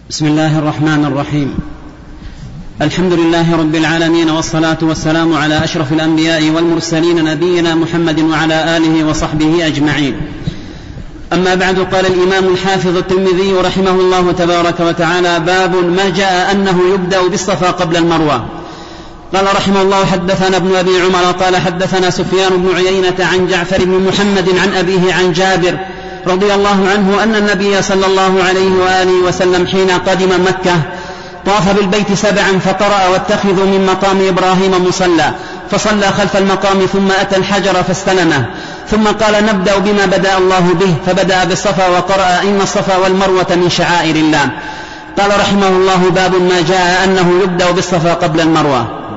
بسم الله الرحمن الرحيم. الحمد لله رب العالمين، والصلاة والسلام على أشرف الأنبياء والمرسلين نبينا محمد وعلى آله وصحبه أجمعين. أما بعد، قال الإمام الحافظ الترمذي رحمه الله تبارك وتعالى: باب ما جاء أنه يبدأ بالصفا قبل المروة. قال رحمه الله: حدثنا ابن أبي عمر قال حدثنا سفيان بن عيينة عن جعفر بن محمد عن أبيه عن جابر رضي الله عنه أن النبي صلى الله عليه وآله وسلم حين قدم مكة طاف بالبيت 7 فقرأ: واتخذوا من مقام إبراهيم مصلى، فصلى خلف المقام ثم أتى الحجر فاستلمه، ثم قال: نبدأ بما بدأ الله به، فبدأ بالصفا وقرأ: إن الصفا والمروة من شعائر الله. قال رحمه الله: باب ما جاء أنه يبدأ بالصفا قبل المروة.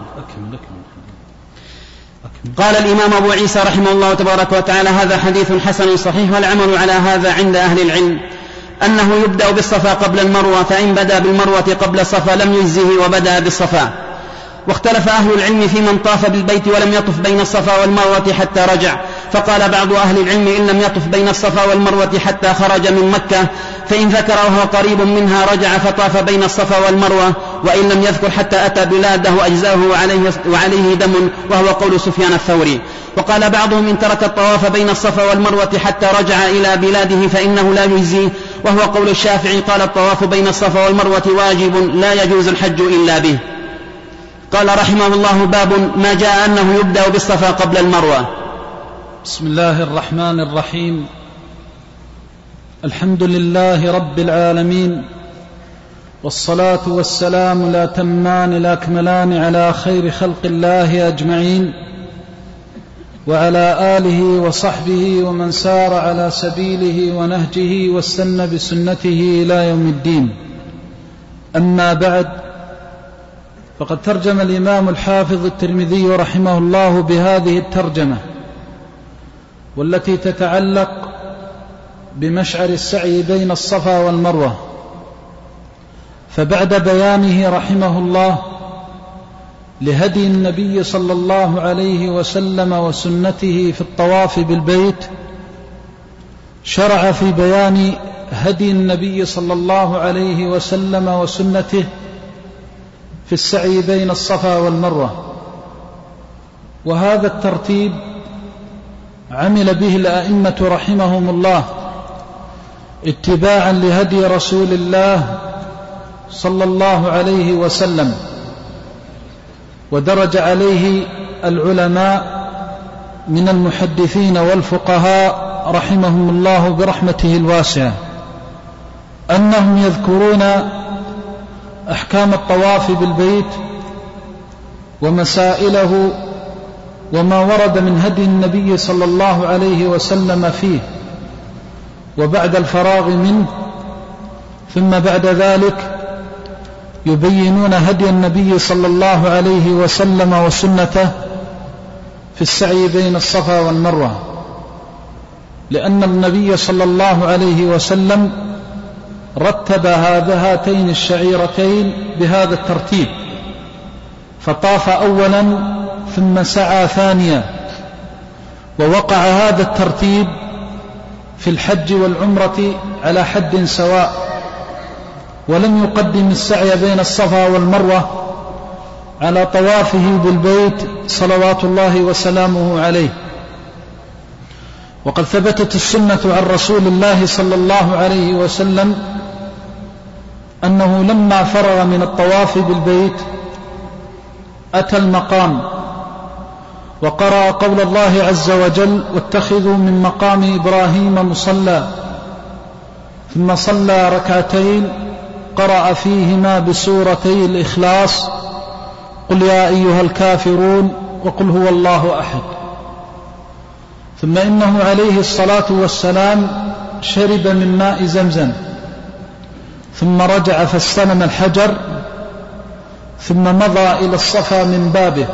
قال الإمام أبو عيسى رحمه الله تبارك وتعالى: هذا حديث حسن صحيح، والعمل على هذا عند أهل العلم أنه يبدأ بالصفا قبل المروة، فإن بدأ بالمروة قبل الصفا لم يجزه وبدأ بالصفا. واختلف أهل العلم في من طاف بالبيت ولم يطف بين الصفا والمروة حتى رجع، فقال بعض أهل العلم: إن لم يطف بين الصفا والمروة حتى خرج من مكة، فإن ذكر وهو قريب منها رجع فطاف بين الصفا والمروة، وإن لم يذكر حتى أتى بلاده أجزاه وعليه دم، وهو قول سفيان الثوري. وقال بعضهم: إن ترك الطواف بين الصفا والمروة حتى رجع إلى بلاده فإنه لا يجزيه، وهو قول الشافعي. قال: الطواف بين الصفا والمروة واجب لا يجوز الحج إلا به. قال رحمه الله: باب ما جاء أنه يبدأ بالصفا قبل المروة. بسم الله الرحمن الرحيم. الحمد لله رب العالمين، والصلاة والسلام الأتمان الأكملان على خير خلق الله أجمعين، وعلى آله وصحبه ومن سار على سبيله ونهجه واستنى بسنته إلى يوم الدين. أما بعد، فقد ترجم الإمام الحافظ الترمذي رحمه الله بهذه الترجمة، والتي تتعلق بمشعر السعي بين الصفا والمروة. فبعد بيانه رحمه الله لهدي النبي صلى الله عليه وسلم وسنته في الطواف بالبيت، شرع في بيان هدي النبي صلى الله عليه وسلم وسنته في السعي بين الصفا والمروة. وهذا الترتيب عمل به الأئمة رحمهم الله اتباعا لهدي رسول الله صلى الله عليه وسلم، ودرج عليه العلماء من المحدثين والفقهاء رحمهم الله برحمته الواسعة أنهم يذكرون أحكام الطواف بالبيت ومسائله وما ورد من هدي النبي صلى الله عليه وسلم فيه، وبعد الفراغ منه ثم بعد ذلك يبينون هدي النبي صلى الله عليه وسلم وسنته في السعي بين الصفا والمروة، لأن النبي صلى الله عليه وسلم رتب هاتين الشعيرتين بهذا الترتيب، فطاف أولا ثم سعى ثانيا. ووقع هذا الترتيب في الحج والعمرة على حد سواء، ولم يقدم السعي بين الصفا والمروة على طوافه بالبيت صلوات الله وسلامه عليه. وقد ثبتت السنة عن رسول الله صلى الله عليه وسلم أنه لما فرغ من الطواف بالبيت أتى المقام وقرأ قول الله عز وجل: واتخذوا من مقام إبراهيم مصلى، ثم صلى ركعتين قرأ فيهما بسورتي الإخلاص: قل يا أيها الكافرون وقل هو الله أحد. ثم إنه عليه الصلاة والسلام شرب من ماء زمزم، ثم رجع فاستلم الحجر، ثم مضى إلى الصفا من بابه،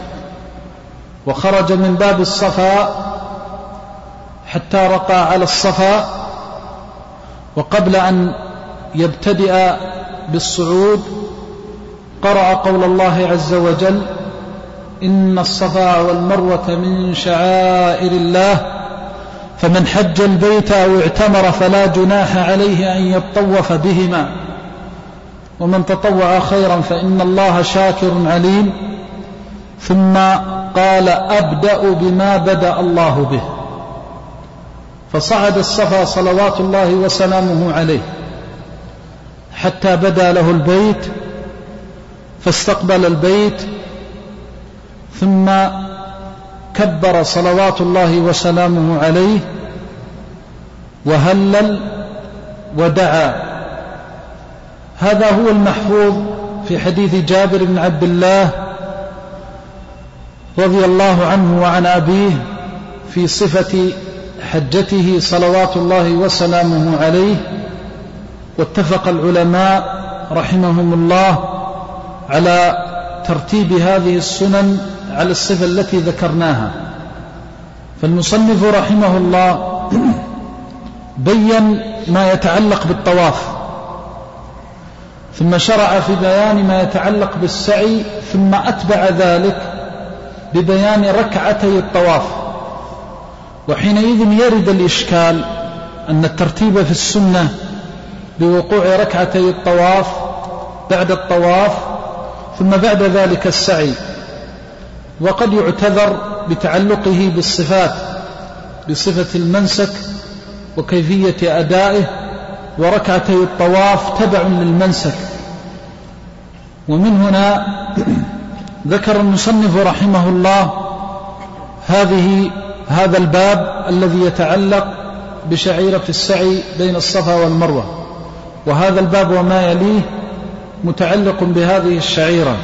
وخرج من باب الصفا حتى رقى على الصفا، وقبل أن يبتدئ بالصعود قرأ قول الله عز وجل: إن الصفا والمروة من شعائر الله، فمن حج البيت أو اعتمر فلا جناح عليه أن يطوف بهما، ومن تطوع خيرا فإن الله شاكر عليم. ثم قال أبدأ بما بدأ الله به، فصعد الصفا صلوات الله وسلامه عليه حتى بدا له البيت، فاستقبل البيت، ثم كبر صلوات الله وسلامه عليه وهلل ودعا. هذا هو المحفوظ في حديث جابر بن عبد الله رضي الله عنه وعن أبيه في صفة حجته صلوات الله وسلامه عليه. واتفق العلماء رحمهم الله على ترتيب هذه السنن على الصفة التي ذكرناها. فالمصنف رحمه الله بين ما يتعلق بالطواف، ثم شرع في بيان ما يتعلق بالسعي، ثم أتبع ذلك ببيان ركعتي الطواف. وحينئذ يرد الإشكال أن الترتيب في السنة بوقوع ركعتي الطواف بعد الطواف ثم بعد ذلك السعي، وقد يعتذر بتعلقه بالصفات، بصفة المنسك وكيفية أدائه، وركعتي الطواف تبع للمنسك. ومن هنا ذكر المصنف رحمه الله هذا الباب الذي يتعلق بشعيرة السعي بين الصفا والمروة، وهذا الباب وما يليه متعلق بهذه الشعيرة.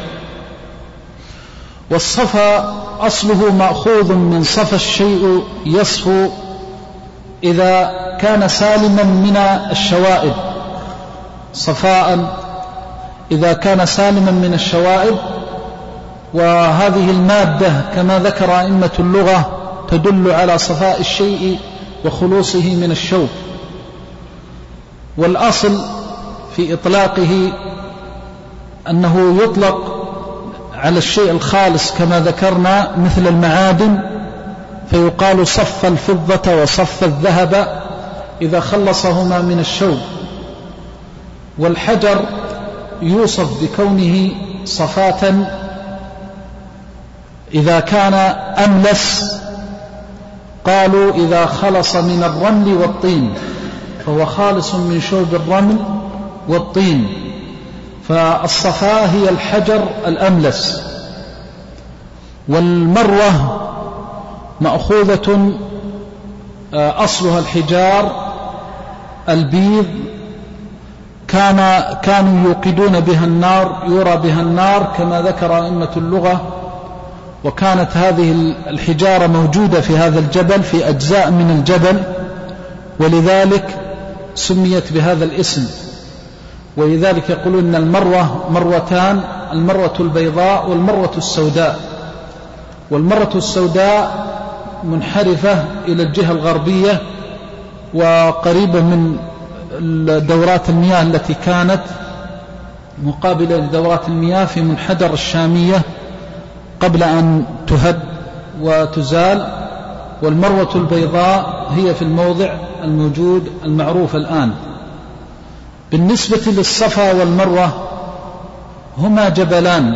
والصفا أصله مأخوذ من صفى الشيء يصفو إذا كان سالما من الشوائب، صفاء إذا كان سالما من الشوائب. وهذه المادة كما ذكر أئمة اللغة تدل على صفاء الشيء وخلوصه من الشوك. والأصل في إطلاقه أنه يطلق على الشيء الخالص كما ذكرنا مثل المعادن، فيقال صف الفضة وصف الذهب إذا خلصهما من الشوك. والحجر يوصف بكونه صفاة إذا كان أملس، قالوا إذا خلص من الرمل والطين فهو خالص من شوب الرمل والطين. فالصفاء هي الحجر الأملس. والمروة مأخوذة أصلها الحجار البيض، كانوا يوقدون بها النار، يرى بها النار كما ذكر أئمة اللغة. وكانت هذه الحجارة موجودة في هذا الجبل، في أجزاء من الجبل، ولذلك سميت بهذا الاسم. ولذلك يقولون أن المروة مروتان، المروة البيضاء والمروة السوداء. والمروة السوداء منحرفة إلى الجهة الغربية وقريبة من دورات المياه التي كانت مقابلة لدورات المياه في منحدر الشامية قبل أن تهد وتزال. والمروة البيضاء هي في الموضع الموجود المعروف الآن. بالنسبة للصفا والمروة هما جبلان،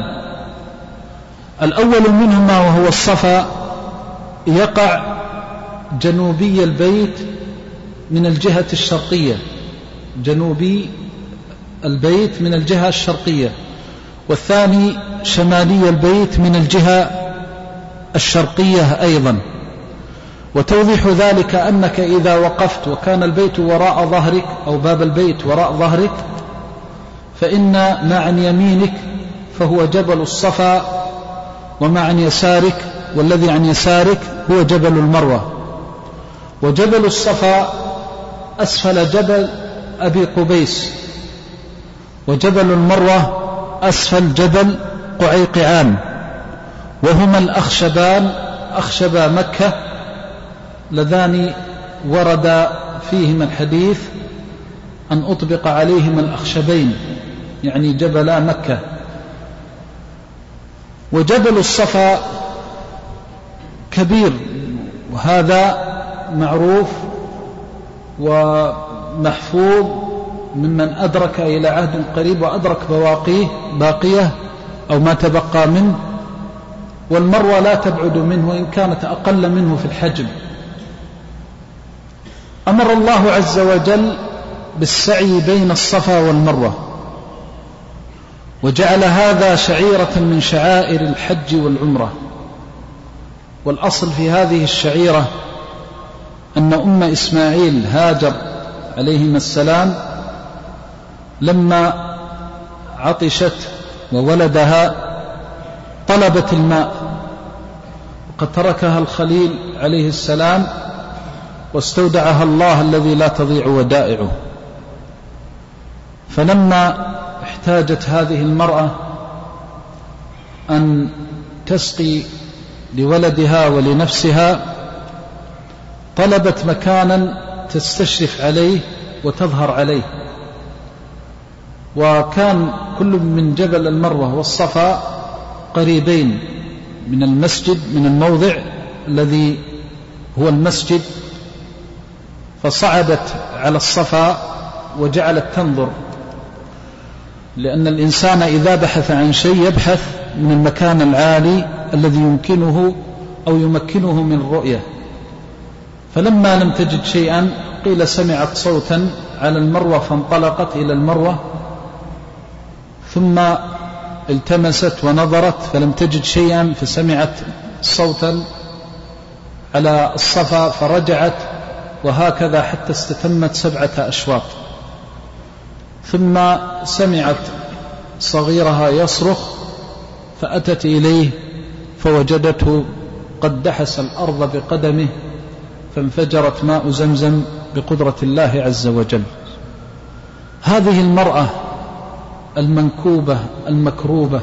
الأول منهما وهو الصفا يقع جنوبي البيت من الجهة الشرقية، جنوبي البيت من الجهة الشرقية، والثاني شمالي البيت من الجهة الشرقية أيضا. وتوضيح ذلك أنك إذا وقفت وكان البيت وراء ظهرك أو باب البيت وراء ظهرك، فإن ما عن يمينك فهو جبل الصفا، وما عن يسارك والذي عن يسارك هو جبل المروة. وجبل الصفا أسفل جبل أبي قبيس، وجبل المروة أسفل جبل قعيقعان، وهما الأخشبان أخشبا مكة لذان ورد فيهما الحديث أن أطبق عليهما الأخشبين، يعني جبلا مكة. وجبل الصفا كبير، وهذا معروف ومحفوظ ممن أدرك إلى عهد قريب وأدرك باقية أو ما تبقى منه، والمروة لا تبعد منه وإن كانت أقل منه في الحجم. أمر الله عز وجل بالسعي بين الصفا والمروة، وجعل هذا شعيرة من شعائر الحج والعمرة. والأصل في هذه الشعيرة أن أم إسماعيل هاجر عليهما السلام لما عطشت وولدها طلبت الماء، وقد تركها الخليل عليه السلام واستودعها الله الذي لا تضيع ودائعه. فلما احتاجت هذه المرأة أن تسقي لولدها ولنفسها طلبت مكانا تستشرف عليه وتظهر عليه، وكان كل من جبل المروة والصفا قريبين من المسجد، من الموضع الذي هو المسجد، فصعدت على الصفا وجعلت تنظر، لأن الإنسان إذا بحث عن شيء يبحث من المكان العالي الذي يمكنه أو يمكنه من الرؤية. فلما لم تجد شيئا قيل سمعت صوتا على المروة فانطلقت إلى المروة، ثم التمست ونظرت فلم تجد شيئا فسمعت صوتا على الصفا فرجعت، وهكذا حتى استتمت 7 أشواط. ثم سمعت صغيرها يصرخ فأتت إليه فوجدته قد دحس الأرض بقدمه فانفجرت ماء زمزم بقدرة الله عز وجل. هذه المرأة المنكوبة المكروبة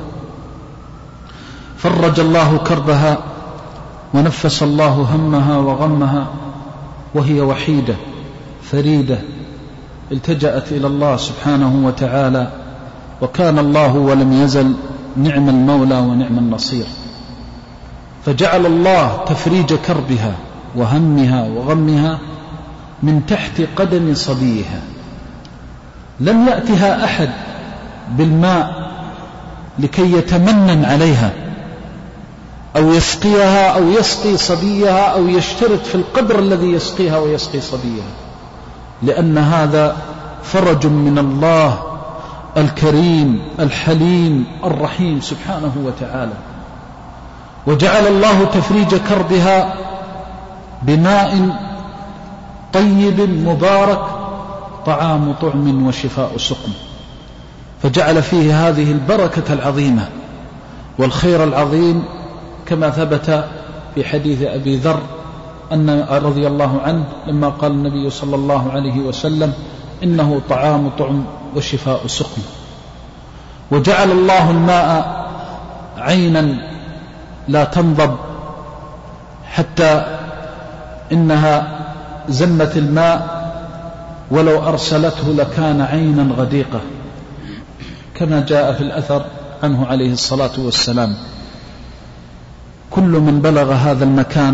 فرج الله كربها ونفس الله همها وغمها، وهي وحيدة فريدة التجأت إلى الله سبحانه وتعالى، وكان الله ولم يزل نعم المولى ونعم النصير. فجعل الله تفريج كربها وهمها وغمها من تحت قدم صبيها. لم يأتها أحد بالماء لكي يتمنن عليها أو يسقيها أو يسقي صبيها أو يشترط في القدر الذي يسقيها ويسقي صبيها، لأن هذا فرج من الله الكريم الحليم الرحيم سبحانه وتعالى. وجعل الله تفريج كربها بماء طيب مبارك طعام طعم وشفاء سقم، فجعل فيه هذه البركة العظيمة والخير العظيم، كما ثبت في حديث أبي ذر أن رضي الله عنه لما قال النبي صلى الله عليه وسلم إنه طعام طعم وشفاء سقم. وجعل الله الماء عينا لا تنضب، حتى إنها زمت الماء ولو أرسلته لكان عينا غديقة، كما جاء في الأثر عنه عليه الصلاة والسلام. كل من بلغ هذا المكان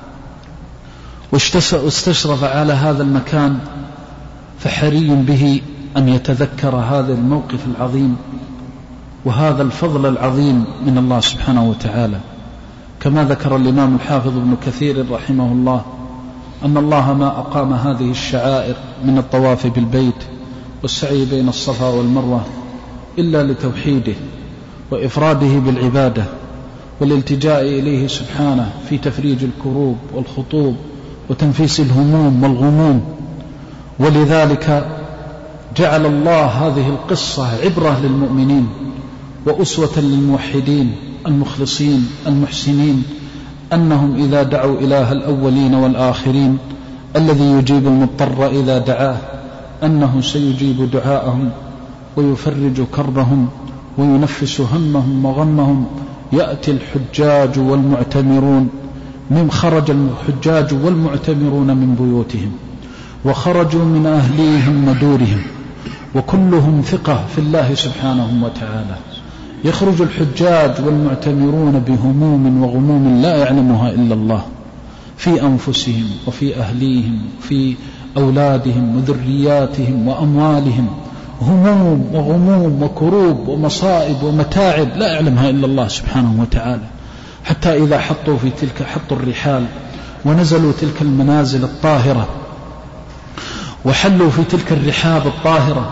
واستشرف على هذا المكان فحري به أن يتذكر هذا الموقف العظيم وهذا الفضل العظيم من الله سبحانه وتعالى. كما ذكر الإمام الحافظ ابن كثير رحمه الله أن الله ما أقام هذه الشعائر من الطواف بالبيت والسعي بين الصفا والمروة إلا لتوحيده وإفراده بالعبادة والالتجاء إليه سبحانه في تفريج الكروب والخطوب وتنفيس الهموم والغموم. ولذلك جعل الله هذه القصة عبرة للمؤمنين وأسوة للموحدين المخلصين المحسنين، أنهم إذا دعوا إله الأولين والآخرين الذي يجيب المضطر إذا دعاه أنه سيجيب دعاءهم ويفرج كربهم وينفس همهم وغمهم. يأتي الحجاج والمعتمرون، من خرج الحجاج والمعتمرون من بيوتهم وخرجوا من أهليهم ودورهم وكلهم ثقة في الله سبحانه وتعالى. يخرج الحجاج والمعتمرون بهموم وغموم لا يعلمها إلا الله في أنفسهم وفي أهليهم في أولادهم وذرياتهم وأموالهم هموم وغموم وكروب ومصائب ومتاعب لا يعلمها إلا الله سبحانه وتعالى، حتى إذا حطوا الرحال ونزلوا تلك المنازل الطاهرة وحلوا في تلك الرحاب الطاهرة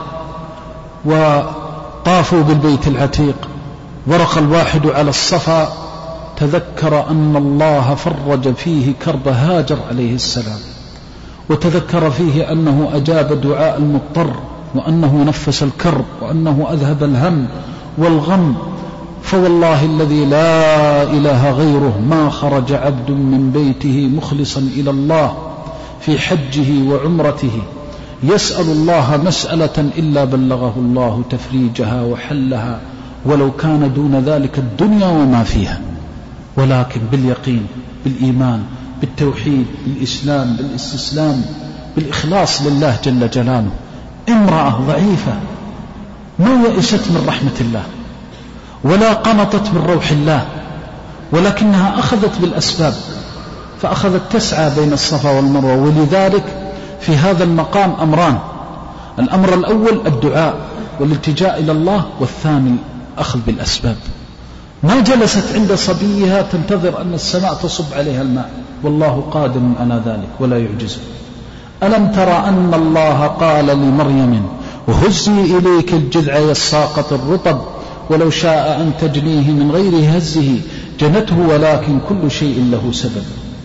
وطافوا بالبيت العتيق، ورق الواحد على الصفا تذكر أن الله فرج فيه كرب هاجر عليه السلام، وتذكر فيه أنه أجاب دعاء المضطر، وأنه نفس الكرب، وأنه أذهب الهم والغم. فوالله الذي لا إله غيره ما خرج عبد من بيته مخلصا إلى الله في حجه وعمرته يسأل الله مسألة إلا بلغه الله تفريجها وحلها، ولو كان دون ذلك الدنيا وما فيها. ولكن باليقين، بالإيمان، بالتوحيد، بالإسلام، بالاستسلام، بالإخلاص لله جل جلاله. امرأة ضعيفة ما يئست من رحمة الله ولا قنطت من روح الله، ولكنها أخذت بالأسباب، فأخذت تسعى بين الصفا والمروة. ولذلك في هذا المقام أمران: الأمر الأول الدعاء والالتجاء إلى الله، والثاني أخذ بالأسباب. ما جلست عند صبيها تنتظر أن السماء تصب عليها الماء، والله قادر على ذلك ولا يعجزه. ألم ترى أن الله قال لمريم وهزي إليك الجذع يساقط الرطب ولو شاء أن تجنيه من غير هزه جنته ولكن كل شيء له سبب.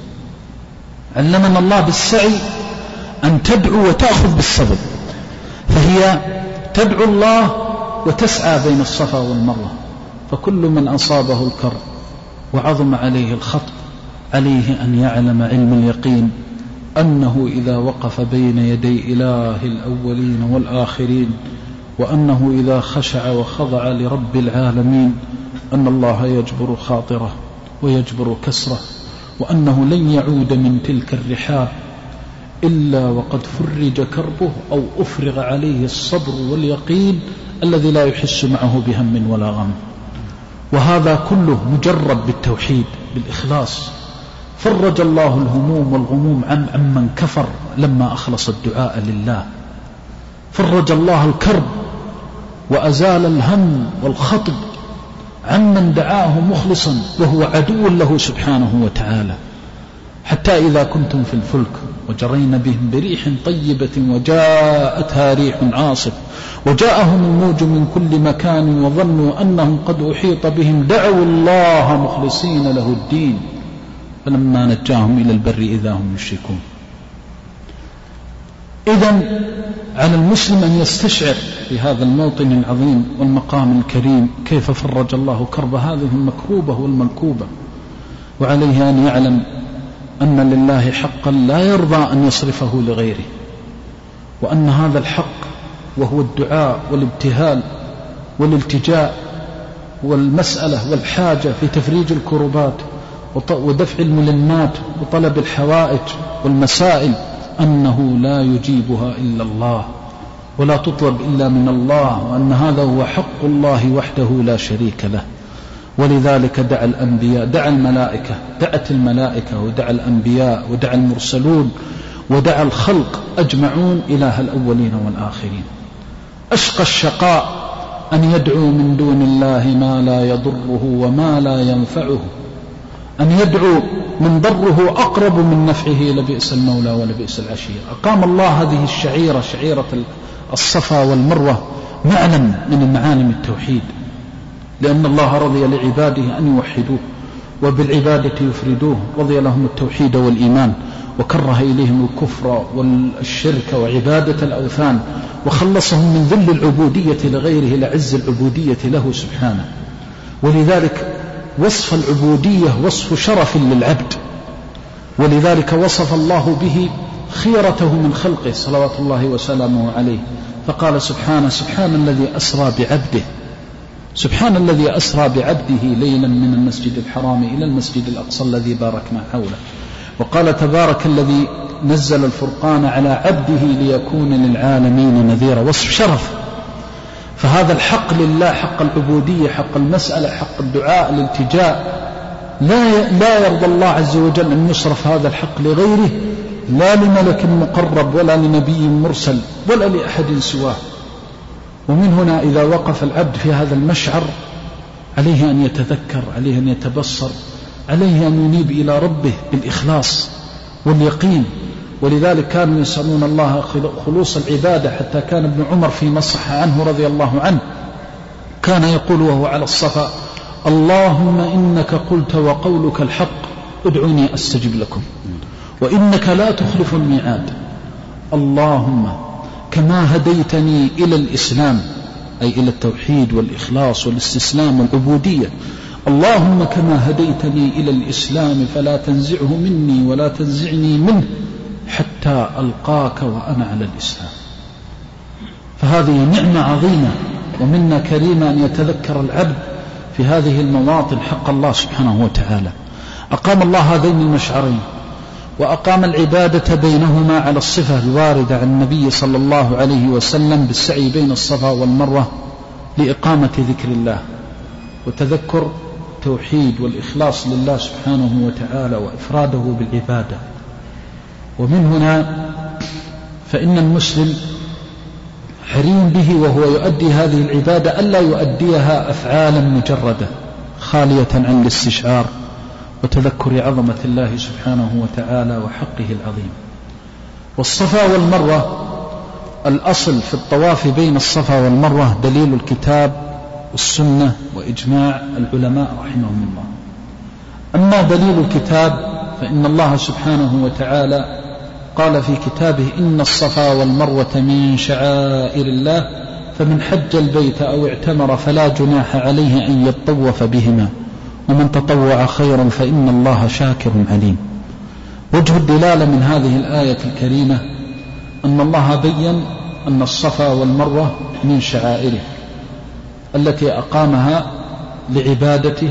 علمنا الله بالسعي أن تدعو وتأخذ بالسبب، فهي تدعو الله وتسعى بين الصفا والمروة. فكل من أصابه الكرب وعظم عليه الخطب عليه أن يعلم علم اليقين أنه إذا وقف بين يدي إله الأولين والآخرين، وأنه إذا خشع وخضع لرب العالمين أن الله يجبر خاطره ويجبر كسره، وأنه لن يعود من تلك الرحاب إلا وقد فرج كربه أو أفرغ عليه الصبر واليقين الذي لا يحس معه بهم ولا غم. وهذا كله مجرد بالتوحيد بالإخلاص. فرج الله الهموم والغموم عمن كفر لما أخلص الدعاء لله، فرج الله الكرب وأزال الهم والخطب عمن دعاه مخلصا وهو عدو له سبحانه وتعالى. حتى إذا كنتم في الفلك وجرين بهم بريح طيبة وجاءتها ريح عاصف وجاءهم الموج من كل مكان وظنوا أنهم قد أحيط بهم دعوا الله مخلصين له الدين فلما نجاهم إلى البر إذا هم يشركون. إذن على المسلم أن يستشعر في هذا الموطن العظيم والمقام الكريم كيف فرج الله كرب هذه المكروبة والملكوبة، وعليه أن يعلم أن لله حقا لا يرضى أن يصرفه لغيره، وأن هذا الحق وهو الدعاء والابتهال والالتجاء والمسألة والحاجة في تفريج الكربات ودفع الملمات وطلب الحوائج والمسائل، أنه لا يجيبها إلا الله ولا تطلب إلا من الله، وأن هذا هو حق الله وحده لا شريك له. ولذلك دعا الأنبياء، دعا الملائكة، دعت الملائكة ودعا الأنبياء ودعا المرسلون ودعا الخلق أجمعون إله الأولين والآخرين. أشقى الشقاء أن يدعو من دون الله ما لا يضره وما لا ينفعه، أن يدعو من ضره أقرب من نفعه لبئس المولى ولبئس العشير. أقام الله هذه الشعيرة، شعيرة الصفا والمروة، معلم من معالم التوحيد، لأن الله رضي لعباده أن يوحدوه وبالعبادة يفردوه، رضي لهم التوحيد والإيمان وكره إليهم الكفر والشرك وعبادة الأوثان، وخلصهم من ذل العبودية لغيره لعز العبودية له سبحانه. ولذلك وصف العبودية وصف شرف للعبد، ولذلك وصف الله به خيرته من خلقه صلوات الله وسلامه عليه، فقال سبحانه: سبحان الذي أسرى بعبده، سبحان الذي أسرى بعبده ليلا من المسجد الحرام إلى المسجد الأقصى الذي باركنا حوله. وقال تبارك الذي نزل الفرقان على عبده ليكون للعالمين نذيرا، وصف شرف. فهذا الحق لله، حق العبودية، حق المسألة، حق الدعاء، الالتجاء، لا يرضى الله عز وجل أن يصرف هذا الحق لغيره لا لملك مقرب ولا لنبي مرسل ولا لأحد سواه. ومن هنا إذا وقف العبد في هذا المشعر عليه أن يتذكر، عليه أن يتبصر، عليه أن ينيب إلى ربه بالإخلاص واليقين. ولذلك كانوا يسألون الله خلوص العبادة، حتى كان ابن عمر فيما صح عنه رضي الله عنه كان يقول وهو على الصفا: اللهم إنك قلت وقولك الحق ادعوني أستجب لكم وإنك لا تخلف الميعاد. اللهم كما هديتني إلى الإسلام، أي إلى التوحيد والإخلاص والاستسلام والعبودية، اللهم كما هديتني إلى الإسلام فلا تنزعه مني ولا تنزعني منه حتى ألقاك وأنا على الإسلام. فهذه نعمة عظيمة ومنة كريمة أن يتذكر العبد في هذه المواطن حق الله سبحانه وتعالى. أقام الله هذين المشعرين وأقام العبادة بينهما على الصفة الواردة عن النبي صلى الله عليه وسلم بالسعي بين الصفا والمروة لإقامة ذكر الله وتذكر التوحيد والإخلاص لله سبحانه وتعالى وإفراده بالعبادة. ومن هنا فإن المسلم حري به وهو يؤدي هذه العبادة ألا يؤديها أفعالا مجردة خالية عن الاستشعار وتذكر عظمة الله سبحانه وتعالى وحقه العظيم. والصفا والمروة الأصل في الطواف بين الصفا والمروة دليل الكتاب والسنة وإجماع العلماء رحمهم الله. أما دليل الكتاب فإن الله سبحانه وتعالى قال في كتابه: إن الصفا والمروة من شعائر الله فمن حج البيت أو اعتمر فلا جناح عليه أن يطوف بهما ومن تطوع خيرا فإن الله شاكر عليم. وجه الدلالة من هذه الآية الكريمة أن الله بين أن الصفا والمروة من شعائره التي أقامها لعبادته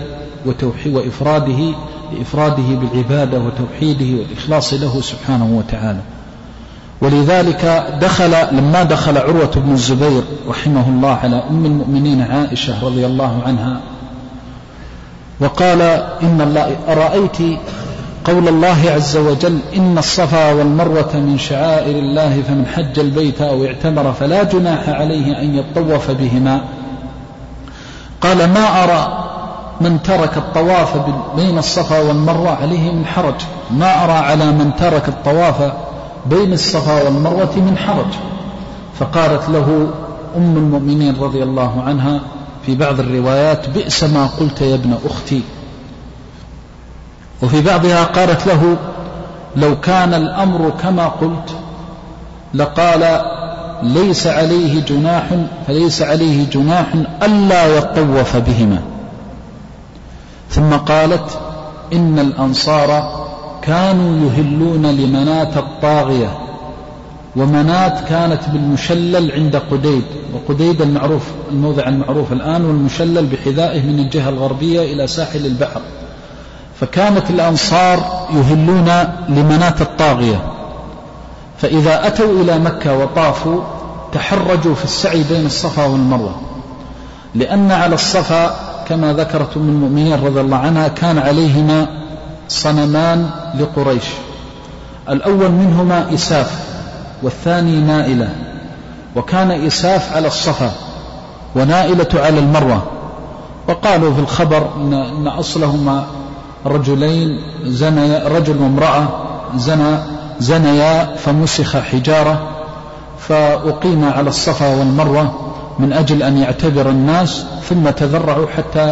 لإفراده بالعبادة وتوحيده والإخلاص له سبحانه وتعالى. ولذلك لما دخل عروة بن الزبير رحمه الله على أم المؤمنين عائشة رضي الله عنها وقال: إن الله أرأيت قول الله عز وجل: إن الصفا والمروة من شعائر الله فمن حج البيت أو اعتمر فلا جناح عليه أن يطوف بهما. قال: ما أرى من ترك الطواف بين الصفا والمروة عليه من حرج، ما أرى على من ترك الطواف بين الصفا والمروة من حرج. فقالت له أم المؤمنين رضي الله عنها في بعض الروايات: بئس ما قلت يا ابن أختي. وفي بعضها قالت له: لو كان الأمر كما قلت لقال ليس عليه جناح ألا يطوف بهما. ثم قالت: إن الأنصار كانوا يهلون لمنات الطاغية، ومنات كانت بالمشلل عند قديد، وقديد المعروف الموضع المعروف الآن، والمشلل بحذائه من الجهة الغربية إلى ساحل البحر. فكانت الأنصار يهلون لمنات الطاغية، فإذا أتوا إلى مكة وطافوا تحرجوا في السعي بين الصفا والمروة، لأن على الصفا كما ذكرت من المؤمنين رضي الله عنها كان عليهما صنمان لقريش، الأول منهما إساف والثاني نائلة، وكان إساف على الصفا ونائلة على المروة. وقالوا في الخبر إن أصلهما رجلين رجل وامرأة زنيا فمسخ حجارة، فأقيم على الصفا والمروة من أجل أن يعتبر الناس، ثم تذرعوا حتى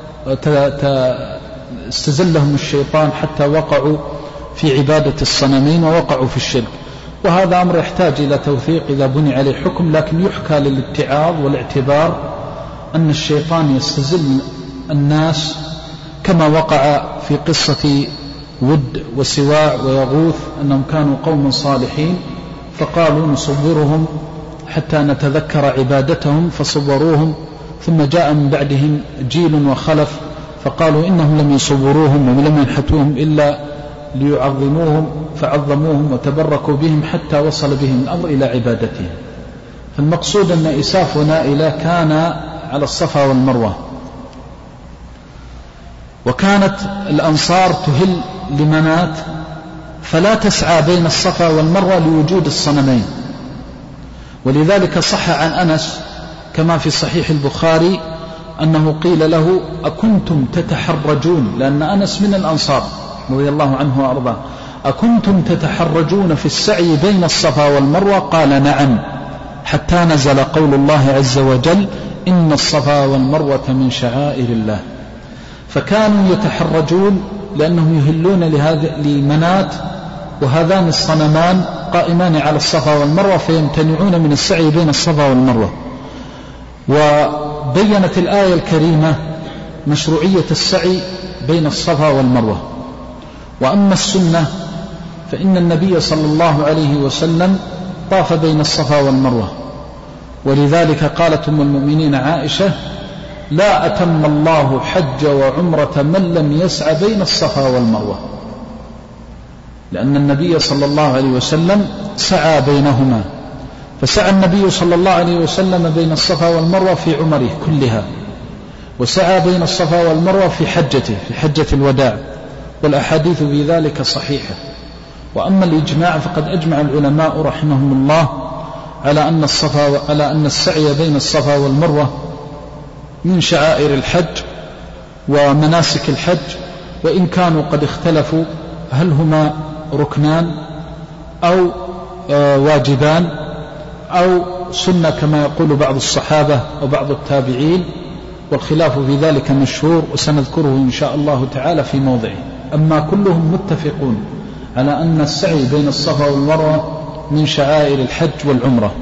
استزلهم الشيطان حتى وقعوا في عبادة الصنمين ووقعوا في الشرك. وهذا أمر يحتاج إلى توثيق إذا بني عليه حكم، لكن يحكى للاتعاظ والاعتبار أن الشيطان يستزل الناس كما وقع في قصة ود وسواع ويغوث، أنهم كانوا قوم صالحين فقالوا نصورهم حتى نتذكر عبادتهم، فصوروهم، ثم جاء من بعدهم جيل وخلف فقالوا إنهم لم يصوروهم ولم ينحتوهم إلا ليعظموهم، فعظموهم وتبركوا بهم حتى وصل بهم الأمر إلى عبادتهم. فالمقصود أن إساف ونائلة كان على الصفا والمروة. وكانت الأنصار تهل لمنات فلا تسعى بين الصفا والمروة لوجود الصنمين. ولذلك صح عن أنس كما في صحيح البخاري أنه قيل له: أكنتم تتحرجون، لأن أنس من الأنصار رضي الله عنه وأرضاه، أكنتم تتحرجون في السعي بين الصفا والمروة؟ قال: نعم، حتى نزل قول الله عز وجل: إن الصفا والمروة من شعائر الله. فكانوا يتحرجون لأنهم يهلون لمنات، وهذان الصنمان قائمان على الصفا والمروة، فيمتنعون من السعي بين الصفا والمروة. وبينت الآية الكريمة مشروعية السعي بين الصفا والمروة. وأما السنة فإن النبي صلى الله عليه وسلم طاف بين الصفا والمروة، ولذلك قالت أم المؤمنين عائشة: لا أتم الله حج وعمرة من لم يسعى بين الصفا والمروة، لأن النبي صلى الله عليه وسلم سعى بينهما. فسعى النبي صلى الله عليه وسلم بين الصفا والمروة في عمره كلها، وسعى بين الصفا والمروة في حجته، في حجة الوداع، والأحاديث في ذلك صحيحة. وأما الإجماع فقد أجمع العلماء رحمهم الله على أن السعي بين الصفا والمروة من شعائر الحج ومناسك الحج، وإن كانوا قد اختلفوا هل هما ركنان أو واجبان أو سنة كما يقول بعض الصحابة وبعض التابعين، والخلاف في ذلك مشهور وسنذكره إن شاء الله تعالى في موضعه. أما كلهم متفقون على أن السعي بين الصفا والمروة من شعائر الحج والعمرة.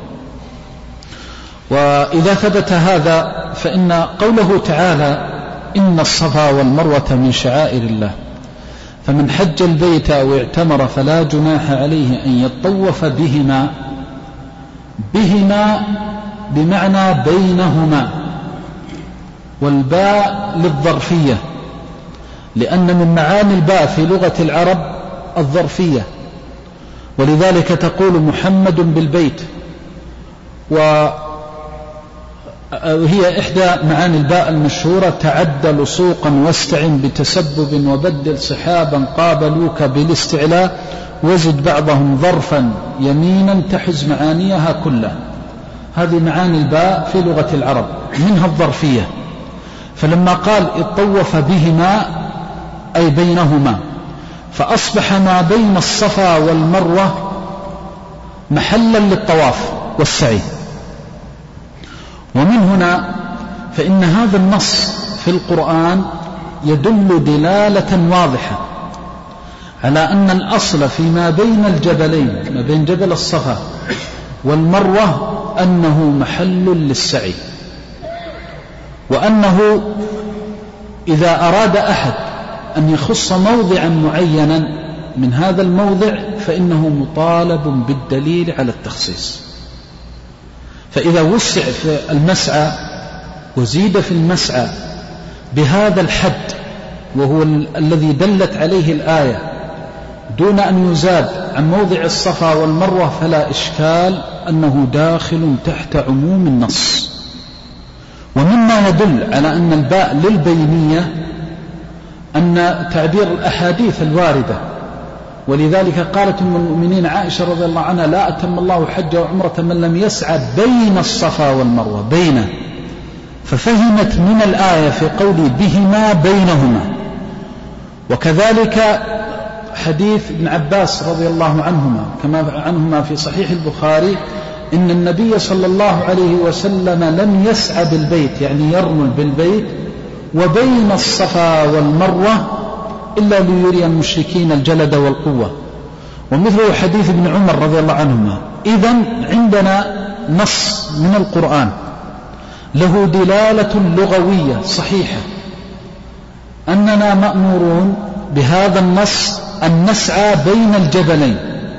وإذا ثبت هذا فإن قوله تعالى: إن الصفا والمروة من شعائر الله، فمن حج البيت أو اعتمر فلا جناح عليه أن يطوف بهما بمعنى بينهما، والباء للظرفية، لأن من معاني الباء في لغة العرب الظرفية، ولذلك تقول محمد بالبيت، وهي إحدى معاني الباء المشهورة: تعدل سوقا واستعن بتسبب وبدل صحابا قابلوك بالاستعلاء وزد بعضهم ظرفا يمينا تحز معانيها كلها. هذه معاني الباء في لغة العرب، منها الظرفية. فلما قال اطوف بهما أي بينهما، فأصبح ما بين الصفا والمروة محلا للطواف والسعي. ومن هنا فإن هذا النص في القرآن يدل دلالة واضحة على أن الأصل فيما بين الجبلين، ما بين جبل الصفا والمروة، أنه محل للسعي، وأنه إذا أراد أحد أن يخص موضعا معينا من هذا الموضع فإنه مطالب بالدليل على التخصيص. فإذا وسع في المسعى وزيد في المسعى بهذا الحد وهو الذي دلت عليه الآية دون أن يزاد عن موضع الصفا والمروة، فلا إشكال أنه داخل تحت عموم النص. ومما يدل على أن الباء للبينية أن تعبير الأحاديث الواردة، ولذلك قالت أم المؤمنين عائشة رضي الله عنها: لا أتم الله حج وعمرة من لم يسعى بين الصفا والمروة، بين، ففهمت من الآية في قولي بهما بينهما. وكذلك حديث ابن عباس رضي الله عنهما كما عنهما في صحيح البخاري: إن النبي صلى الله عليه وسلم لم يسعى بالبيت، يعني يرمل بالبيت، وبين الصفا والمروة إلا ليري المشركين الجلد والقوة. ومثل حديث ابن عمر رضي الله عنهما. إذن عندنا نص من القرآن له دلالة لغوية صحيحة أننا مأمورون بهذا النص أن نسعى بين الجبلين.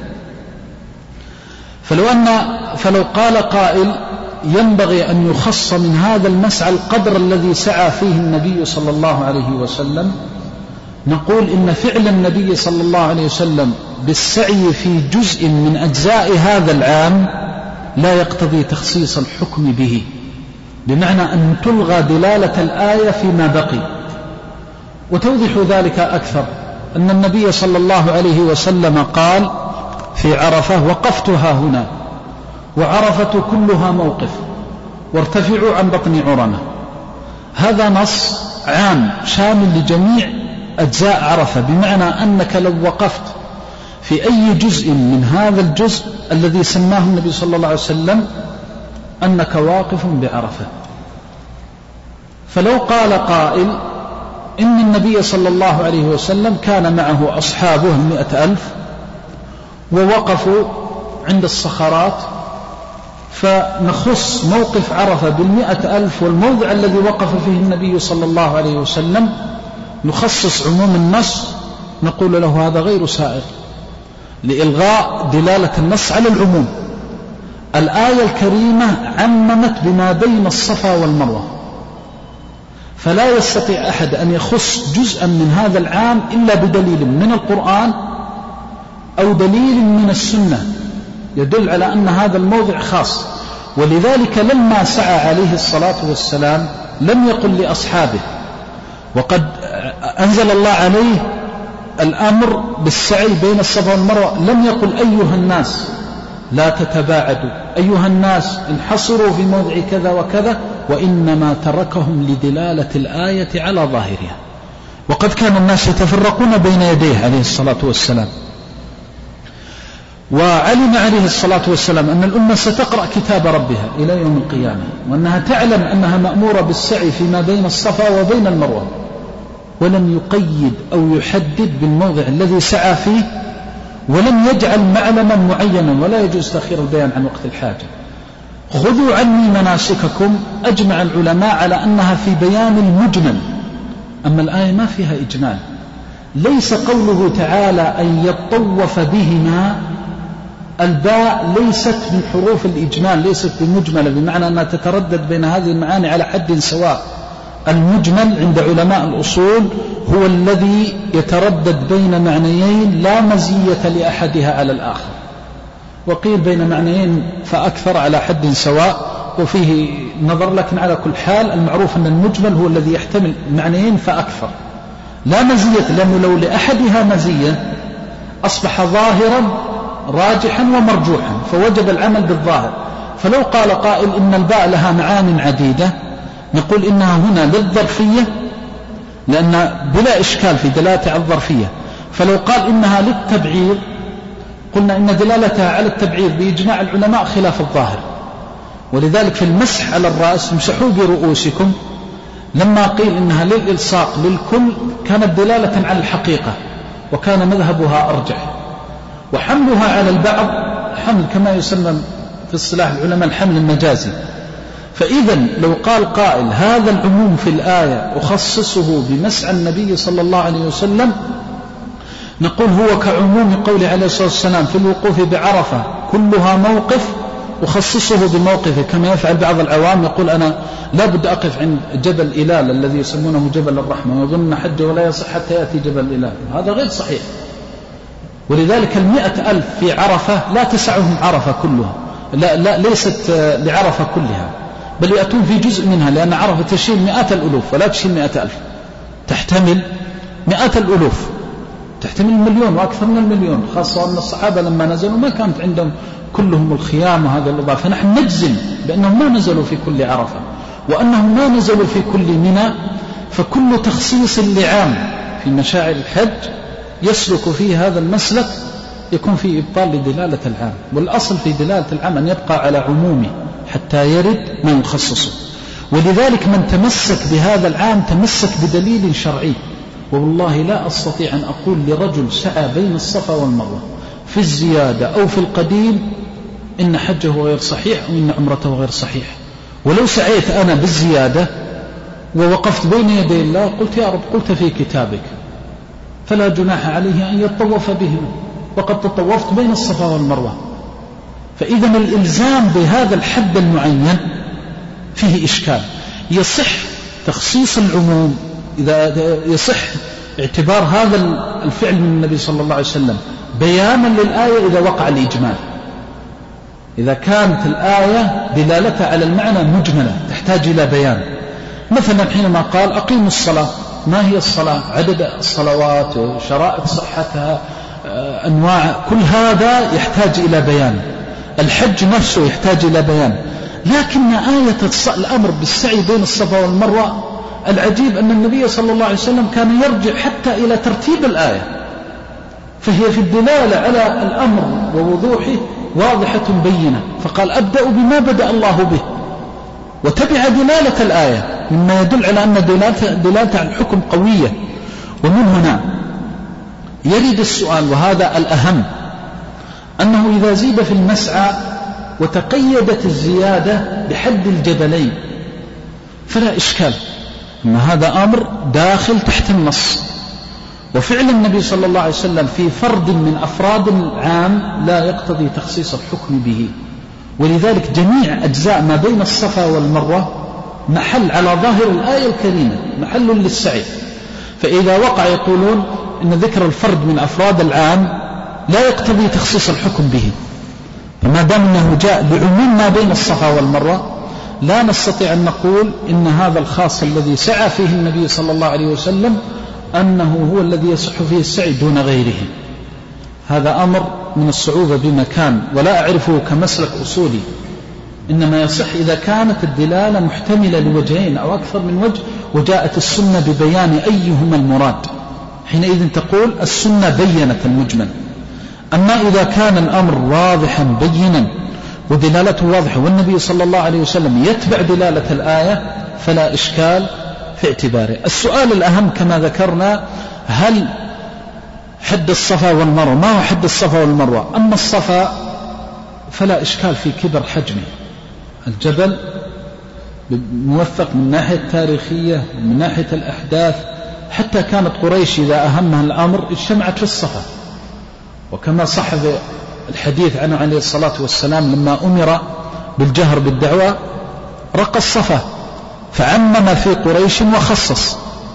فلو قال قائل ينبغي أن يخص من هذا المسعى القدر الذي سعى فيه النبي صلى الله عليه وسلم، نقول إن فعل النبي صلى الله عليه وسلم بالسعي في جزء من أجزاء هذا العام لا يقتضي تخصيص الحكم به، بمعنى أن تلغى دلالة الآية فيما بقي. وتوضح ذلك أكثر أن النبي صلى الله عليه وسلم قال في عرفة: وقفتها هنا، وعرفة كلها موقف، وارتفعوا عن بطن عرنة. هذا نص عام شامل لجميع أجزاء عرفة، بمعنى أنك لو وقفت في أي جزء من هذا الجزء الذي سماه النبي صلى الله عليه وسلم أنك واقف بعرفة. فلو قال قائل إن النبي صلى الله عليه وسلم كان معه أصحابه 100,000 ووقفوا عند الصخرات، فنخص موقف عرفة 100,000 والموضع الذي وقف فيه النبي صلى الله عليه وسلم نخصص عموم النص، نقول له هذا غير سائغ لإلغاء دلالة النص على العموم. الآية الكريمة عممت بما بين الصفا والمروة، فلا يستطيع أحد أن يخص جزءا من هذا العام إلا بدليل من القرآن أو دليل من السنة يدل على أن هذا الموضع خاص. ولذلك لما سعى عليه الصلاة والسلام لم يقل لأصحابه، وقد أنزل الله عليه الأمر بالسعي بين الصفا والمروة، لم يقل أيها الناس لا تتباعدوا، أيها الناس انحصروا في موضع كذا وكذا، وإنما تركهم لدلالة الآية على ظاهرها. وقد كان الناس يتفرقون بين يديه عليه الصلاة والسلام، وعلم عليه الصلاة والسلام أن الأمة ستقرأ كتاب ربها إلى يوم القيامة، وأنها تعلم أنها مأمورة بالسعي فيما بين الصفا وبين المروة، ولم يقيد أو يحدد بالموضع الذي سعى فيه، ولم يجعل معلما معينا، ولا يجوز تأخير البيان عن وقت الحاجة. خذوا عني مناسككم، أجمع العلماء على أنها في بيان المجمل، أما الآية ما فيها إجمال. ليس قوله تعالى أن يطوف بهما، الباء ليست من حروف الإجمال، ليست بمجملة، بمعنى أنها تتردد بين هذه المعاني على حد سواء. المجمل عند علماء الأصول هو الذي يتردد بين معنيين لا مزية لأحدها على الآخر، وقيل بين معنيين فأكثر على حد سواء، وفيه نظر، لكن على كل حال المعروف أن المجمل هو الذي يحتمل معنيين فأكثر لا مزية، لأنه لو لأحدها مزية أصبح ظاهرا راجحا ومرجوحا، فوجب العمل بالظاهر. فلو قال قائل إن الباء لها معان عديدة، نقول إنها هنا للظرفية، لأن بلا إشكال في دلالة على الظرفية. فلو قال إنها للتبعير، قلنا إن دلالتها على التبعير بإجماع العلماء خلاف الظاهر. ولذلك في المسح على الرأس امسحوا برؤوسكم، لما قيل إنها للإلصاق للكل كانت دلالة على الحقيقة، وكان مذهبها أرجح. وحملها على البعض حمل كما يسمى في اصطلاح العلماء الحمل المجازي. فإذا لو قال قائل هذا العموم في الآية أخصصه بمسعى النبي صلى الله عليه وسلم، نقول هو كعموم قوله عليه الصلاة والسلام في الوقوف بعرفة كلها موقف، أخصصه بموقفه، كما يفعل بعض العوام يقول أنا لا بد أقف عند جبل إلال الذي يسمونه جبل الرحمة، ويظن حجه ولا يصح حتى يأتي جبل إلال. هذا غير صحيح. ولذلك 100,000 في عرفة لا تسعهم عرفة كلها، لا ليست لعرفة كلها، بل يأتون في جزء منها، لأن عرفة تشيل 100,000 ولا تشيل 100,000، تحتمل 100,000، تحتمل 1,000,000 وأكثر من 1,000,000، خاصة أن الصحابة لما نزلوا ما كانت عندهم كلهم الخيام وهذا الإضافة. فنحن نجزم بأنهم ما نزلوا في كل عرفة، وأنهم ما نزلوا في كل منى. فكل تخصيص لعام في مشاعر الحج يسلك فيه هذا المسلك يكون فيه إبطال لدلالة العام، والأصل في دلالة العام أن يبقى على عمومه حتى يرد ما يخصصه. ولذلك من تمسك بهذا العام تمسك بدليل شرعي. والله لا أستطيع أن أقول لرجل سعى بين الصفا والمروة في الزيادة أو في القديم إن حجه غير صحيح أو إن عمرته غير صحيح. ولو سعيت أنا بالزيادة ووقفت بين يدي الله قلت يا رب قلت في كتابك فلا جناح عليه أن يطوف بهم، وقد تطوفت بين الصفا والمروة. فإذا الإلزام بهذا الحد المعين فيه إشكال. يصح تخصيص العموم، إذا يصح اعتبار هذا الفعل من النبي صلى الله عليه وسلم بيانا للآية إذا وقع الإجمال، إذا كانت الآية دلالتها على المعنى مجملة تحتاج إلى بيان. مثلا حينما قال أقيموا الصلاة ما هي الصلاة، عدد الصلوات، شرائط صحتها، أنواع، كل هذا يحتاج إلى بيان. الحج نفسه يحتاج إلى بيان. لكن آية الأمر بالسعي بين الصفا والمروة، العجيب أن النبي صلى الله عليه وسلم كان يرجع حتى إلى ترتيب الآية، فهي في الدلالة على الأمر ووضوحه واضحة بينة. فقال أبدأ بما بدأ الله به، وتبع دلالة الآية، مما يدل على أن دلالة الحكم قوية. ومن هنا يرد السؤال، وهذا الأهم، أنه إذا زيد في المسعى وتقيدت الزيادة بحد الجبلين فلا إشكال، أن هذا أمر داخل تحت النص. وفعل النبي صلى الله عليه وسلم في فرد من أفراد العام لا يقتضي تخصيص الحكم به. ولذلك جميع أجزاء ما بين الصفا والمروة محل على ظاهر الآية الكريمة، محل للسعي. فإذا وقع يقولون إن ذكر الفرد من أفراد العام لا يقتضي تخصيص الحكم به، فما دام أنه جاء بعموم ما بين الصفا والمروة لا نستطيع أن نقول إن هذا الخاص الذي سعى فيه النبي صلى الله عليه وسلم أنه هو الذي يصح فيه السعي دون غيره. هذا أمر من الصعوبة بمكان، ولا أعرفه كمسلك أصولي. إنما يصح إذا كانت الدلالة محتملة لوجهين أو أكثر من وجه، وجاءت السنة ببيان أيهما المراد، حينئذ تقول السنة بينت المجمل. أما إذا كان الأمر واضحا بينا ودلالته واضحة والنبي صلى الله عليه وسلم يتبع دلالة الآية فلا إشكال في اعتباره. السؤال الأهم كما ذكرنا، هل حد الصفا والمروة، ما هو حد الصفا والمروة؟ أما الصفا فلا إشكال في كبر حجمه، الجبل موثق من ناحية التاريخية ومن ناحية الأحداث، حتى كانت قريش إذا أهمها الأمر اجتمعت في الصفا. وكما صح الحديث عنه عليه الصلاة والسلام لما أمر بالجهر بالدعوة رقى الصفا فعمم في قريش وخصص،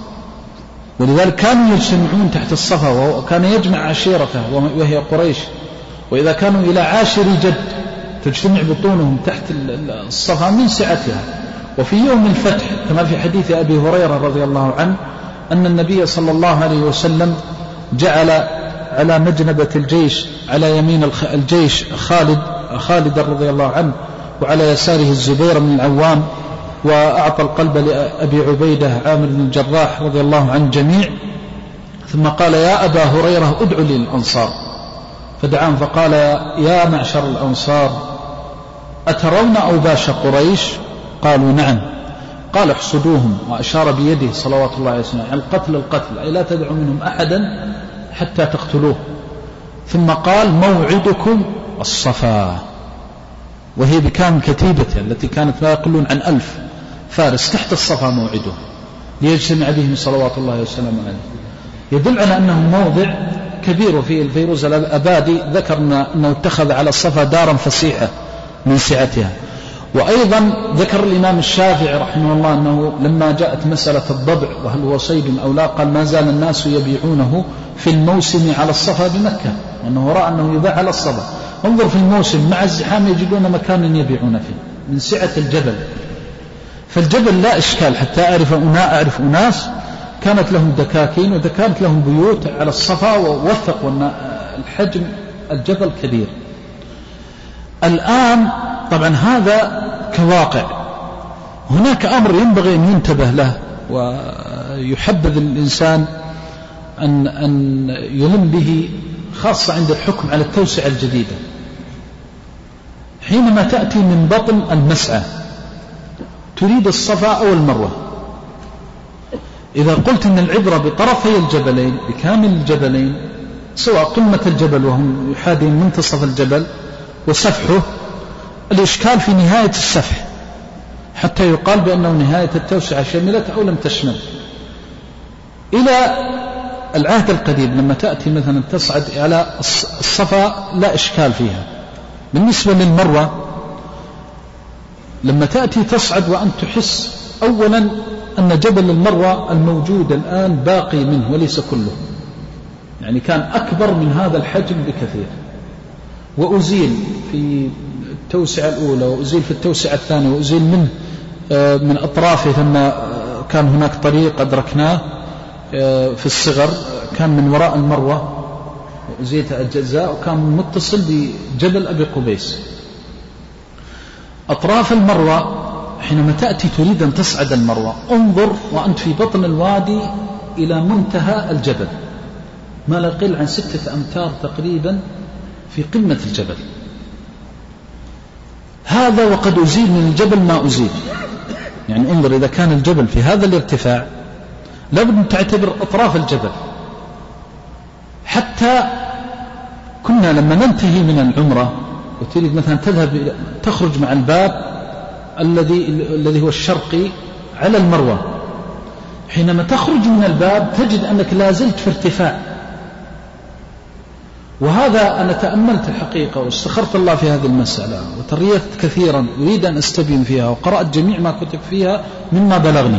ولذلك كانوا يجتمعون تحت الصفا، وكان يجمع عشيرته وهي قريش، وإذا كانوا إلى عاشر جد تجتمع بطونهم تحت الصفا من سعتها. وفي يوم الفتح كما في حديث أبي هريرة رضي الله عنه أن النبي صلى الله عليه وسلم جعل على مجنبة الجيش على يمين الجيش خالد رضي الله عنه، وعلى يساره الزبير بن العوام، وأعطى القلب لأبي عبيدة عامر بن الجراح رضي الله عن جميع. ثم قال يا أبا هريرة ادعوا لي الأنصار، فدعاهم فقال يا معشر الأنصار أترون أوباش قريش؟ قالوا نعم. قال احصدوهم، وأشار بيده صلوات الله عليه وسلم عن القتل أي لا تدعوا منهم أحدا حتى تقتلوه. ثم قال موعدكم الصفا، وهي بكامل كتيبته التي كانت لا يقلون عن 1000 فارس تحت الصفا موعده ليجتمع بهم صلوات الله وسلامه عليه. يدل على أنه موضع كبير. وفي الفيروز الأبادي ذكرنا أنه اتخذ على الصفا دارا فسيحة من سعتها. وأيضا ذكر الإمام الشافعي رحمه الله أنه لما جاءت مسألة الضبع وهل هو صيد أو لا، قال ما زال الناس يبيعونه في الموسم على الصفا بمكة، وأنه رأى أنه يباع على الصفا. انظر في الموسم مع الزحام يجدون مكانا يبيعون فيه من سعة الجبل. فالجبل لا إشكال، حتى أعرف أناس كانت لهم دكاكين وكانت لهم بيوت على الصفا، ووثقوا أن الحجم الجبل كبير. الآن طبعا هذا كواقع، هناك أمر ينبغي أن ينتبه له ويحبذ الإنسان أن يلم به، خاصة عند الحكم على التوسعة الجديدة. حينما تأتي من بطن المسعى تريد الصفا أو المروة، إذا قلت أن العبرة بطرفي الجبلين بكامل الجبلين، سواء قمة الجبل وهم يحاذون منتصف الجبل وسفحه، الإشكال في نهاية السفح حتى يقال بأنه نهاية التوسعة شملت أو لم تشمل. إلى العهد القديم لما تأتي مثلا تصعد على الصفا لا إشكال فيها. بالنسبة للمروة لما تأتي تصعد وأن تحس أولا أن جبل المروة الموجود الآن باقي منه وليس كله، يعني كان أكبر من هذا الحجم بكثير، وأزيل في التوسعة الأولى وأزيل في التوسعة الثانية وأزيل منه من أطرافه لما كان هناك طريق أدركناه، في الصغر كان من وراء المروة وأزيت أجزاء، وكان متصل بجبل أبي قبيس. أطراف المروة حينما تأتي تريد أن تصعد المروة، انظر وأنت في بطن الوادي إلى منتهى الجبل، ما لا يقل عن 6 أمتار تقريبا في قمة الجبل. هذا وقد أزيل من الجبل ما أزيل. يعني انظر، إذا كان الجبل في هذا الارتفاع لابد أن تعتبر أطراف الجبل. حتى كنا لما ننتهي من العمرة وتريد مثلا تخرج مع الباب الذي هو الشرقي على المروة، حينما تخرج من الباب تجد أنك لا زلت في ارتفاع. وهذا أنا تأملت الحقيقة واستخرت الله في هذه المسألة وتريثت كثيرا أريد أن أستبين فيها، وقرأت جميع ما كتب فيها مما بلغني،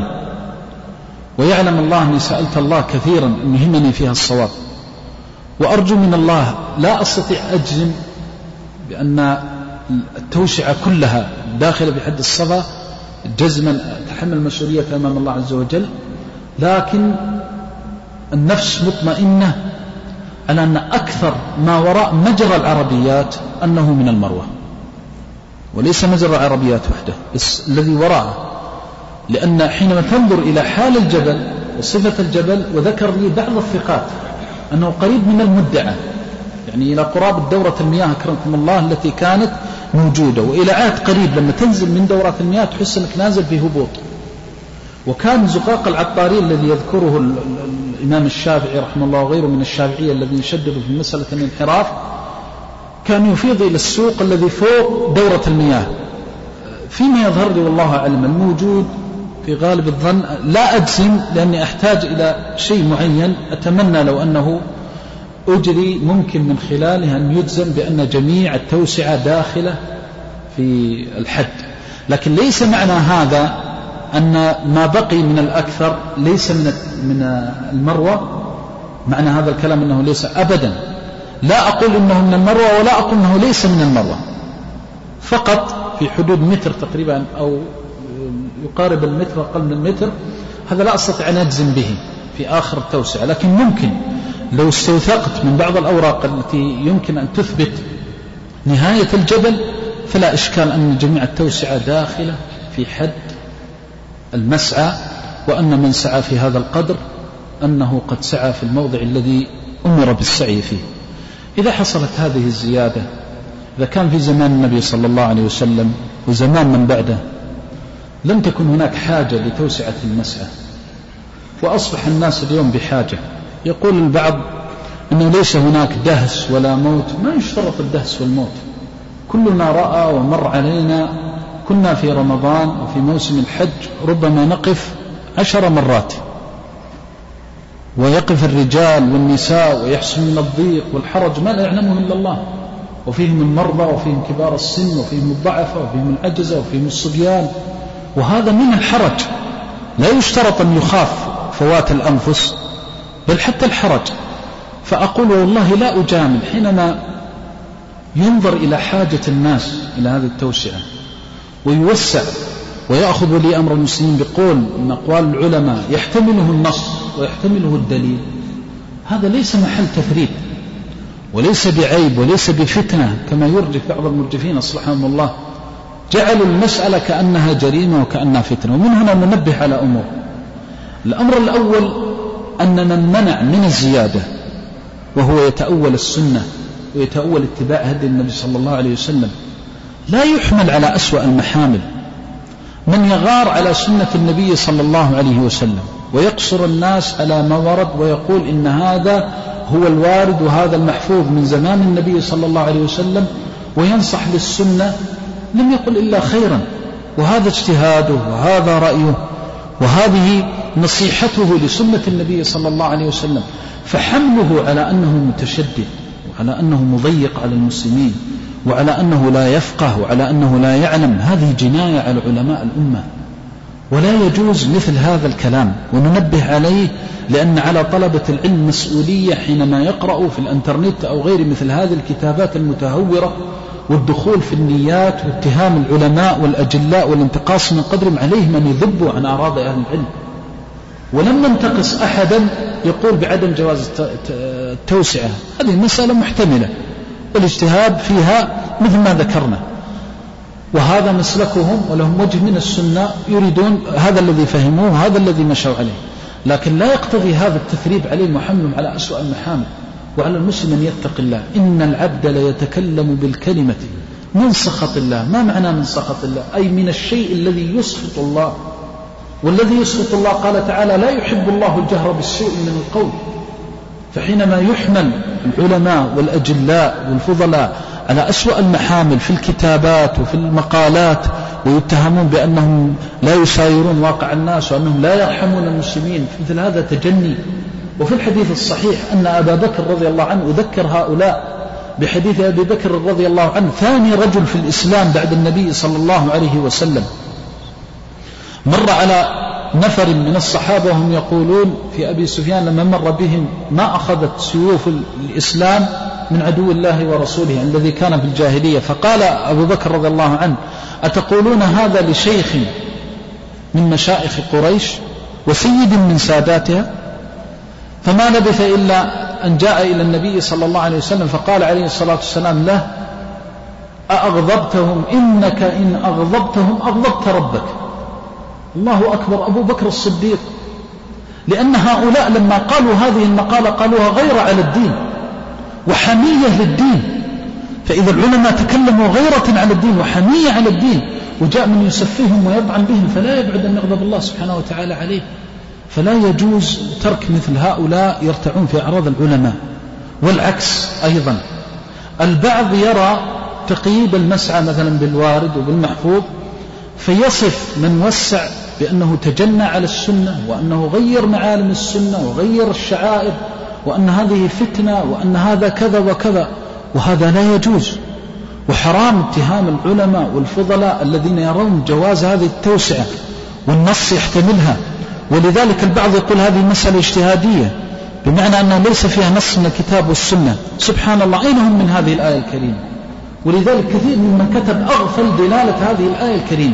ويعلم الله أني سألت الله كثيرا أن يهمني فيها الصواب. وأرجو من الله، لا أستطيع أجزم بأن التوسعة كلها داخلة بحد الصفا جزما تحمل مسؤولية أمام الله عز وجل، لكن النفس مطمئنة على أن أكثر ما وراء مجرى العربيات أنه من المروة، وليس مجرى العربيات وحده بس الذي وراءه. لأن حينما تنظر إلى حال الجبل وصفة الجبل، وذكر لي بعض الثقات أنه قريب من المدعى، يعني إلى قرابة دورة المياه أكرمكم الله التي كانت موجودة، وإلى عهد قريب لما تنزل من دورة المياه تحس أنك نازل في هبوط. وكان زقاق العطاري الذي يذكره الإمام الشافعي رحمه الله وغيره من الشافعية الذي يشدد في مسألة الانحراف، كان يفيض إلى السوق الذي فوق دورة المياه. فيما يظهر لي والله أعلم الموجود في غالب الظن، لا أجزم لأني أحتاج إلى شيء معين، أتمنى لو أنه أجري ممكن من خلاله أن يجزم بأن جميع التوسعة داخلة في الحد. لكن ليس معنى هذا أن ما بقي من الأكثر ليس من المروة، معنى هذا الكلام أنه ليس أبدا. لا أقول أنه من المروة ولا أقول أنه ليس من المروة، فقط في حدود متر تقريبا أو يقارب المتر أقل من المتر. هذا لا أستطيع أن أجزم به في آخر التوسعة، لكن ممكن لو استوثقت من بعض الأوراق التي يمكن أن تثبت نهاية الجبل فلا إشكال أن جميع التوسعة داخلة في حد المسعى، وأن من سعى في هذا القدر أنه قد سعى في الموضع الذي أمر بالسعي فيه. إذا حصلت هذه الزيادة، إذا كان في زمان النبي صلى الله عليه وسلم وزمان من بعده لم تكن هناك حاجة لتوسعة المسعى، وأصبح الناس اليوم بحاجة. يقول البعض أنه ليس هناك دهس ولا موت، ما يشترط الدهس والموت، كلنا رأى ومر علينا. كنا في رمضان وفي موسم الحج ربما نقف 10 مرات، ويقف الرجال والنساء ويحصل من الضيق والحرج ما لا يعلمه إلا الله، وفيهم المرضى وفيهم كبار السن وفيهم الضعفاء وفيهم العجزة وفيهم الصبيان، وهذا من الحرج. لا يشترط أن يخاف فوات الأنفس بل حتى الحرج. فأقول والله لا أجامل حينما ينظر إلى حاجة الناس إلى هذه التوسعة ويوسع ويأخذ لي أمر المسلمين بقول من أقوال العلماء يحتمله النص ويحتمله الدليل، هذا ليس محل تثريب وليس بعيب وليس بفتنة كما يرجف بعض المرجفين أصلحهم الله، جعلوا المسألة كأنها جريمة وكأنها فتنة. ومن هنا ننبه على أمور. الأمر الأول أننا نمنع من الزيادة، وهو يتأول السنة ويتأول اتباع هدي النبي صلى الله عليه وسلم، لا يحمل على أسوأ المحامل. من يغار على سنة النبي صلى الله عليه وسلم ويقصر الناس على ما ورد ويقول إن هذا هو الوارد وهذا المحفوظ من زمان النبي صلى الله عليه وسلم وينصح للسنة، لم يقل إلا خيرا، وهذا اجتهاده وهذا رأيه وهذه نصيحته لسنة النبي صلى الله عليه وسلم. فحمله على أنه متشدد وعلى أنه مضيق على المسلمين وعلى أنه لا يفقه وعلى أنه لا يعلم، هذه جناية على علماء الأمة، ولا يجوز مثل هذا الكلام، وننبه عليه. لأن على طلبة العلم مسؤولية حينما يقرأوا في الانترنت أو غير مثل هذه الكتابات المتهورة والدخول في النيات واتهام العلماء والأجلاء والانتقاص من قدرهم، عليهم أن يذبوا عن أعراض أهل العلم. ولم ننتقص أحدا يقول بعدم جواز التوسعة. هذه مسألة محتملة والاجتهاد فيها مثل ما ذكرنا، وهذا مسلكهم ولهم وجه من السنة يريدون هذا الذي فهموه وهذا الذي مشوا عليه، لكن لا يقتضي هذا التثريب عليه محمل على أسوأ المحامل. وعلى المسلم أن يتق الله. إن العبد ليتكلم بالكلمة من سخط الله. ما معنى من سخط الله؟ أي من الشيء الذي يسخط الله، والذي يسخط الله قال تعالى لا يحب الله الجهر بالسوء من القول. فحينما يحمل العلماء والأجلاء والفضلاء على أسوأ المحامل في الكتابات وفي المقالات ويتهمون بأنهم لا يسايرون واقع الناس وأنهم لا يرحمون المسلمين، مثل هذا تجني. وفي الحديث الصحيح أن أبا بكر رضي الله عنه، أذكر هؤلاء بحديث أبي بكر رضي الله عنه ثاني رجل في الإسلام بعد النبي صلى الله عليه وسلم، مر على نفر من الصحابة وهم يقولون في أبي سفيان لما مر بهم ما أخذت سيوف الإسلام من عدو الله ورسوله الذي كان في الجاهلية، فقال أبو بكر رضي الله عنه أتقولون هذا لشيخ من مشائخ قريش وسيد من ساداتها؟ فما لبث إلا أن جاء إلى النبي صلى الله عليه وسلم فقال عليه الصلاة والسلام له أأغضبتهم؟ إنك إن أغضبتهم أغضبت ربك. الله أكبر. أبو بكر الصديق، لأن هؤلاء لما قالوا هذه المقالة قالوها غير على الدين وحمية للدين، فإذا العلماء تكلموا غيرة على الدين وحمية على الدين وجاء من يسفيهم ويطعن بهم فلا يبعد أن يغضب الله سبحانه وتعالى عليه. فلا يجوز ترك مثل هؤلاء يرتعون في أعراض العلماء. والعكس أيضا، البعض يرى تقييد المسعى مثلا بالوارد وبالمحفوظ فيصف من وسع بأنه تجنى على السنة وأنه غير معالم السنة وغير الشعائر وأن هذه فتنة وأن هذا كذا وكذا، وهذا لا يجوز. وحرام اتهام العلماء والفضلاء الذين يرون جواز هذه التوسعة والنص يحتملها. ولذلك البعض يقول هذه مسألة اجتهادية، بمعنى أنه ليس فيها نص من الكتاب والسنة. سبحان الله، أين هم من هذه الآية الكريمة؟ ولذلك كثير من كتب أغفل دلالة هذه الآية الكريمة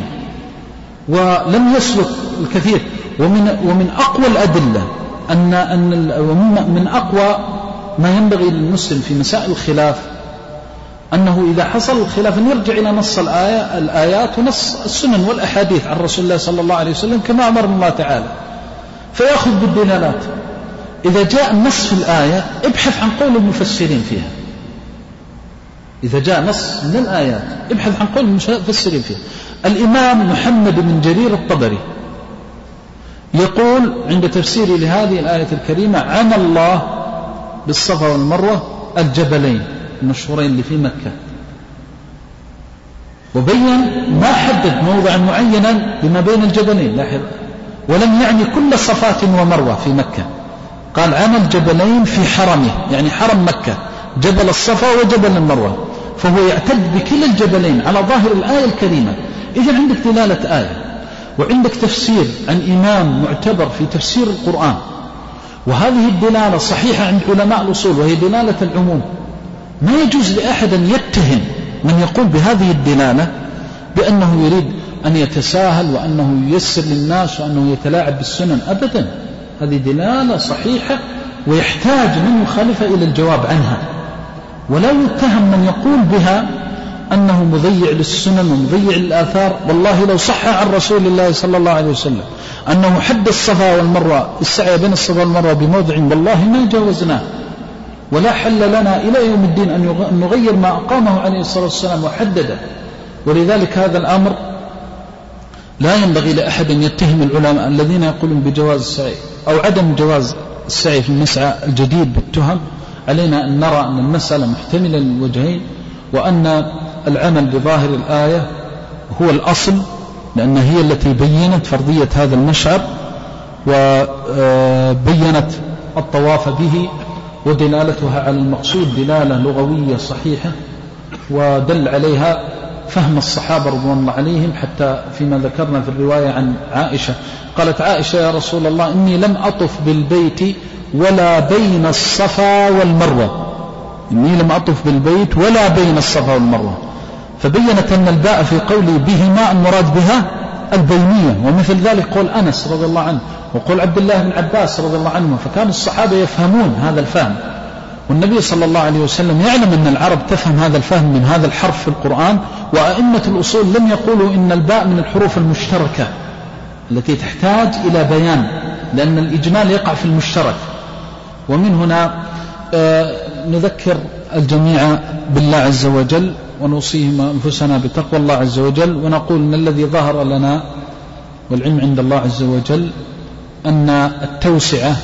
ولم يسلك الكثير. ومن أقوى الأدلة من أقوى ما ينبغي للمسلم في مسائل الخلاف أنه إذا حصل الخلاف أن يرجع إلى نص الآيات ونص السنن والأحاديث عن رسول الله صلى الله عليه وسلم كما أمر الله تعالى، فيأخذ بالدلالات. إذا جاء النص في الآية ابحث عن قول المفسرين فيها. إذا جاء نص من الآيات ابحث عن قول المفسرين فيها. الإمام محمد بن جرير الطبري يقول عند تفسيره لهذه الآية الكريمة عن الله بالصفا والمروة الجبلين المشهورين اللي في مكة، وبين ما حدد موضعا معينا بما بين الجبلين، لاحظ، ولم يعني كل صفات ومروة في مكة، قال عن الجبلين في حرمه، يعني حرم مكة، جبل الصفا وجبل المروة، فهو يعتد بكلا الجبلين على ظاهر الآية الكريمة. إذن عندك دلالة آية وعندك تفسير عن إمام معتبر في تفسير القرآن، وهذه الدلالة صحيحة عند علماء الأصول وهي دلالة العموم. ما يجوز لأحد أن يتهم من يقول بهذه الدلالة بأنه يريد أن يتساهل وأنه ييسر للناس وأنه يتلاعب بالسنن، أبدا. هذه دلالة صحيحة ويحتاج من يخالف إلى الجواب عنها، ولا يتهم من يقول بها أنه مضيع للسنن ومضيع للآثار. والله لو صح عن رسول الله صلى الله عليه وسلم أنه حد الصفا والمروة، السعي بين الصفا والمروة بموضع، والله ما جاوزناه، ولا حل لنا إلى يوم الدين أن نغير ما أقامه عليه الصلاة والسلام وحدده. ولذلك هذا الأمر لا ينبغي لأحد أن يتهم العلماء الذين يقولون بجواز السعي أو عدم جواز السعي في المسعى الجديد بالتهم. علينا أن نرى أن المسألة محتملة للوجهين، وأن العمل بظاهر الآية هو الأصل، لأن هي التي بيّنت فرضية هذا المشعر وبيّنت الطواف به ودلالتها على المقصود دلالة لغوية صحيحة، ودل عليها فهم الصحابة رضوان الله عليهم، حتى فيما ذكرنا في الرواية عن عائشة قالت عائشة يا رسول الله إني لم أطف بالبيت ولا بين الصفا والمروة، إني لم أطف بالبيت ولا بين الصفا والمروة، فبينت أن الباء في قوله بهما المراد بها البينية. ومثل ذلك قول أنس رضي الله عنه وقول عبد الله بن عباس رضي الله عنه، فكان الصحابة يفهمون هذا الفهم، والنبي صلى الله عليه وسلم يعلم أن العرب تفهم هذا الفهم من هذا الحرف في القرآن. وأئمة الأصول لم يقولوا إن الباء من الحروف المشتركة التي تحتاج إلى بيان، لأن الإجمال يقع في المشترك. ومن هنا نذكر الجميع بالله عز وجل ونوصيهم أنفسنا بتقوى الله عز وجل، ونقول إن الذي ظهر لنا والعلم عند الله عز وجل أن التوسعة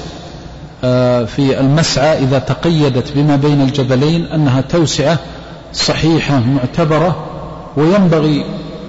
في المسعى إذا تقيدت بما بين الجبلين أنها توسعة صحيحة معتبرة، وينبغي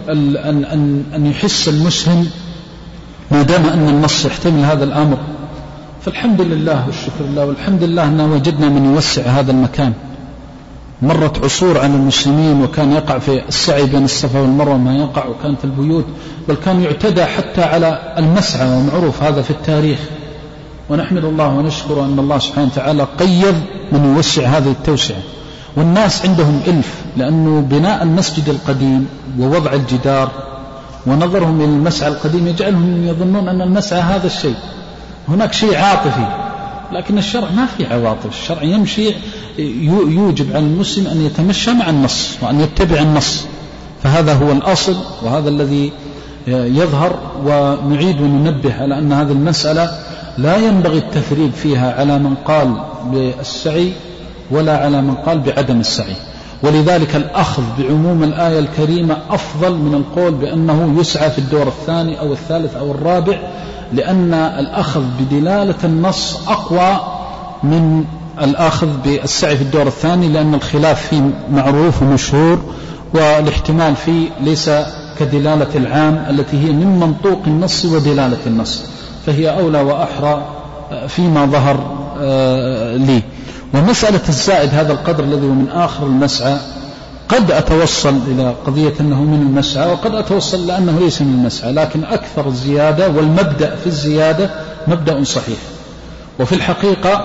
أن يحس المسلم ما دام أن النص يحتمل هذا الأمر. فالحمد لله والشكر لله، والحمد لله أننا وجدنا من يوسع هذا المكان. مرت عصور على المسلمين وكان يقع في السعي بين الصفا والمروة ما يقع، وكانت البيوت بل كان يعتدى حتى على المسعى، ومعروف هذا في التاريخ. ونحمد الله ونشكر أن الله سبحانه وتعالى قيض من يوسع هذه التوسعة. والناس عندهم إلف، لأنه بناء المسجد القديم ووضع الجدار ونظرهم إلى المسعى القديم يجعلهم يظنون أن المسعى هذا الشيء. هناك شيء عاطفي، لكن الشرع ما في عواطف. الشرع يمشي يوجب على المسلم أن يتمشى مع النص وأن يتبع النص، فهذا هو الأصل وهذا الذي يظهر. ونعيد وننبه على أن هذه المسألة لا ينبغي التثريب فيها على من قال بالسعي ولا على من قال بعدم السعي. ولذلك الأخذ بعموم الآية الكريمة أفضل من القول بأنه يسعى في الدور الثاني أو الثالث أو الرابع، لأن الأخذ بدلالة النص أقوى من الأخذ بالسعي في الدور الثاني، لأن الخلاف فيه معروف ومشهور، والاحتمال فيه ليس كدلالة العام التي هي من منطوق النص ودلالة النص، فهي أولى وأحرى فيما ظهر لي. ومسألة الزائد هذا القدر الذي هو من آخر المسعى قد أتوصل إلى قضية أنه من المسعى، وقد أتوصل لأنه ليس من المسعى، لكن أكثر الزيادة والمبدأ في الزيادة مبدأ صحيح. وفي الحقيقة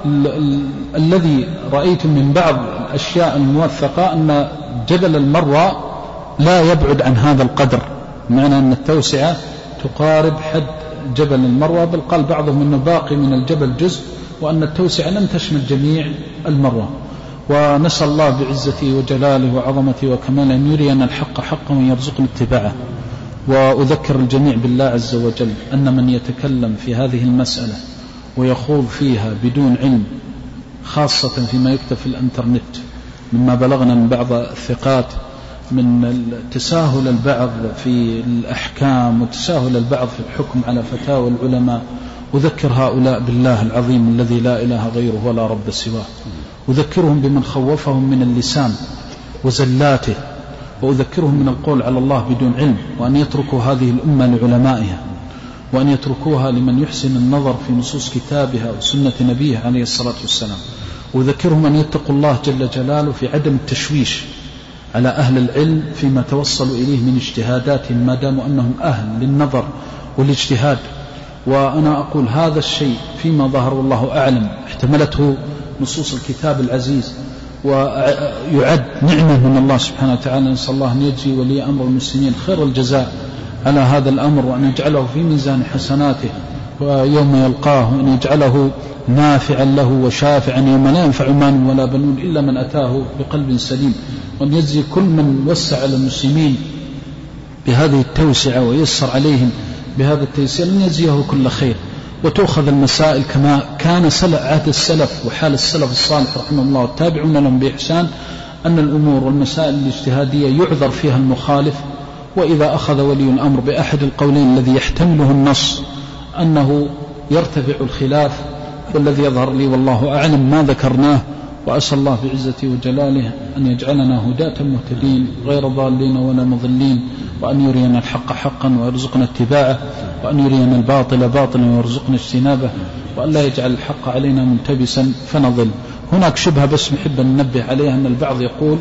الذي رأيت من بعض الأشياء الموثقة أن جبل المروة لا يبعد عن هذا القدر، معنى أن التوسعة تقارب حد جبل المروة، بل قال بعضهم أنه باقي من الجبل جزء، وأن التوسعة لم تشمل جميع المروة. ونسأل الله بعزته وجلاله وعظمته وكماله أن يرينا الحق حقا ويرزقنا اتباعه. وأذكر الجميع بالله عز وجل أن من يتكلم في هذه المسألة ويخوض فيها بدون علم، خاصة فيما يكتب في الانترنت، مما بلغنا من بعض الثقات من تساهل البعض في الأحكام وتساهل البعض في الحكم على فتاوى العلماء، أذكر هؤلاء بالله العظيم الذي لا إله غيره ولا رب سواه، أذكرهم بمن خوفهم من اللسان وزلاته، وأذكرهم من القول على الله بدون علم، وأن يتركوا هذه الأمة لعلمائها، وأن يتركوها لمن يحسن النظر في نصوص كتابها وسنة نبيه عليه الصلاة والسلام. وأذكرهم أن يتقوا الله جل جلاله في عدم التشويش على أهل العلم فيما توصلوا إليه من اجتهاداتهم، ما داموا أنهم أهل للنظر والاجتهاد. وأنا أقول هذا الشيء فيما ظهر والله أعلم احتملته نصوص الكتاب العزيز، ويعد نعمة من الله سبحانه وتعالى. نسأل الله أن يجزي ولي أمر المسلمين خير الجزاء على هذا الأمر، وأن يجعله في ميزان حسناته ويوم يلقاه، وأن يجعله نافعا له وشافعا يوم لا ينفع مال ولا بنون إلا من أتاه بقلب سليم. وأن يجزي كل من وسع على المسلمين بهذه التوسعة ويسر عليهم بهذا التيسير، أن يجزيه كل خير. وتأخذ المسائل كما كان عهد السلف وحال السلف الصالح رحمه الله والتابعون لهم بإحسان، أن الأمور والمسائل الاجتهادية يعذر فيها المخالف، وإذا أخذ ولي الأمر بأحد القولين الذي يحتمله النص أنه يرتفع الخلاف، والذي يظهر لي والله أعلم ما ذكرناه. وأسأل الله بعزته وجلاله أن يجعلنا هداة مهتدين غير ضالين ولا مضلين، وأن يرينا الحق حقا ويرزقنا اتباعه، وأن يرينا الباطل باطلا ويرزقنا اجتنابه، وأن لا يجعل الحق علينا ملتبسا فنضل. هناك شبهة بس نحب أن ننبه عليها، أن البعض يقول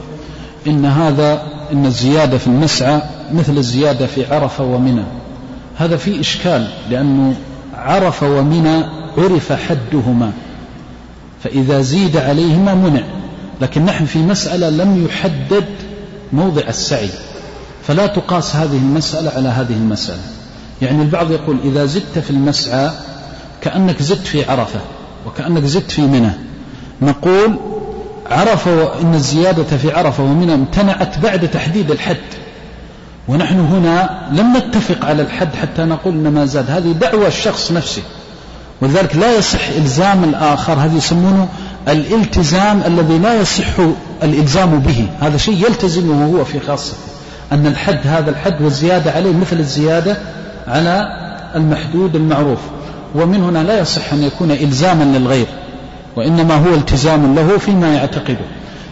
إن الزيادة في المسعى مثل الزيادة في عرفة ومنى. هذا فيه إشكال، لأنه عرفة ومنى عرف حدهما، فإذا زيد عليهما منع، لكن نحن في مسألة لم يحدد موضع السعي، فلا تقاس هذه المسألة على هذه المسألة. يعني البعض يقول إذا زدت في المسعى كأنك زدت في عرفة وكأنك زدت في منى. نقول عرفة إن الزيادة في عرفة ومنى امتنعت بعد تحديد الحد، ونحن هنا لم نتفق على الحد حتى نقول إنما زاد. هذه دعوة الشخص نفسه، ولذلك لا يصح إلزام الآخر. هذا يسمونه الالتزام الذي لا يصح الإلزام به. هذا شيء يلتزمه هو في خاصته، أن الحد هذا الحد والزيادة عليه مثل الزيادة على المحدود المعروف. ومن هنا لا يصح أن يكون إلزاما للغير، وإنما هو التزام له فيما يعتقده.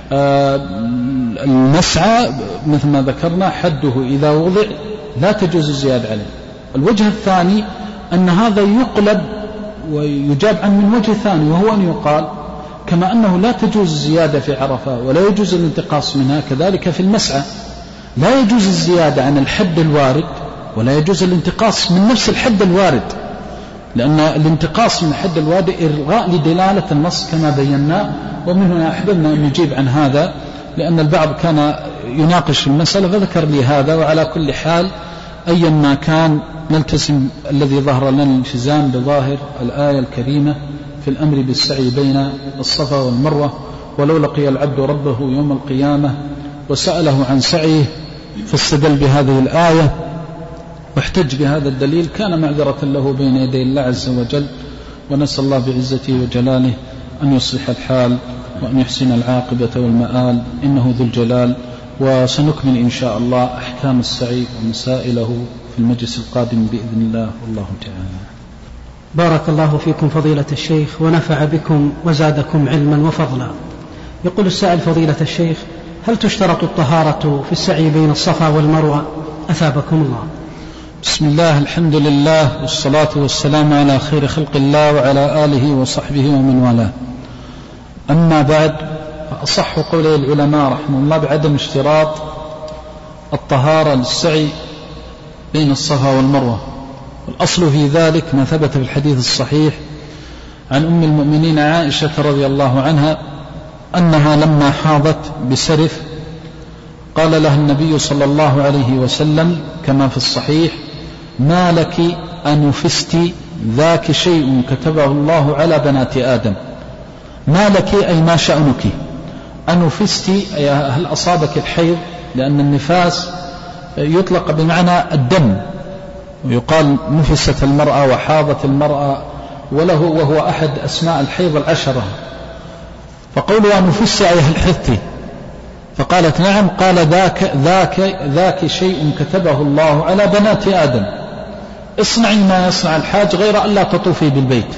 المسعى مثل ما ذكرنا حده إذا وضع لا تجوز الزيادة عليه. الوجه الثاني أن هذا يقلب ويجاب عن من وجه ثاني، وهو أن يقال كما أنه لا تجوز الزيادة في عرفة ولا يجوز الانتقاص منها، كذلك في المسعى لا يجوز الزيادة عن الحد الوارد ولا يجوز الانتقاص من نفس الحد الوارد، لأن الانتقاص من الحد الوارد إرغاء لدلالة النص كما بينا. ومن هنا أحببنا أن نجيب عن هذا، لأن البعض كان يناقش المسألة فذكر لي هذا. وعلى كل حال أيا ما كان نلتزم الذي ظهر لنا الالتزام بظاهر الآية الكريمة في الأمر بالسعي بين الصفا والمروة. ولو لقي العبد ربه يوم القيامة وسأله عن سعيه فاستدل بهذه الآية واحتج بهذا الدليل كان معذرة له بين يدي الله عز وجل. ونسأل الله بعزته وجلاله أن يصلح الحال وأن يحسن العاقبة والمآل، إنه ذو الجلال. وسنكمل إن شاء الله أحكام السعي ومسائله في المجلس القادم بإذن الله، والله تعالى. بارك الله فيكم فضيلة الشيخ ونفع بكم وزادكم علما وفضلا. يقول السائل فضيلة الشيخ: هل تشترط الطهارة في السعي بين الصفا والمروة؟ أثابكم الله. بسم الله، الحمد لله، والصلاة والسلام على خير خلق الله وعلى آله وصحبه ومن والاه. أما بعد، فأصح قولي العلماء رحمه الله بعدم اشتراط الطهارة للسعي بين الصفا والمروة. والأصل في ذلك ما ثبت في الحديث الصحيح عن أم المؤمنين عائشة رضي الله عنها أنها لما حاضت بسرف قال لها النبي صلى الله عليه وسلم كما في الصحيح: ما لك أنفست ذاك شيء كتبه الله على بنات آدم. ما لك أي ما شأنك. أنفست أي هل أصابك الحيض، لأن النفاس يطلق بمعنى الدم، ويقال نفست المرأة وحاضت المرأة، وهو أحد أسماء الحيض 10. فقولوا أنفست أي هل حثت، فقالت نعم. قال ذاك شيء كتبه الله على بنات آدم، اصنعي ما يصنع الحاج غير أن لا تطوفي بالبيت.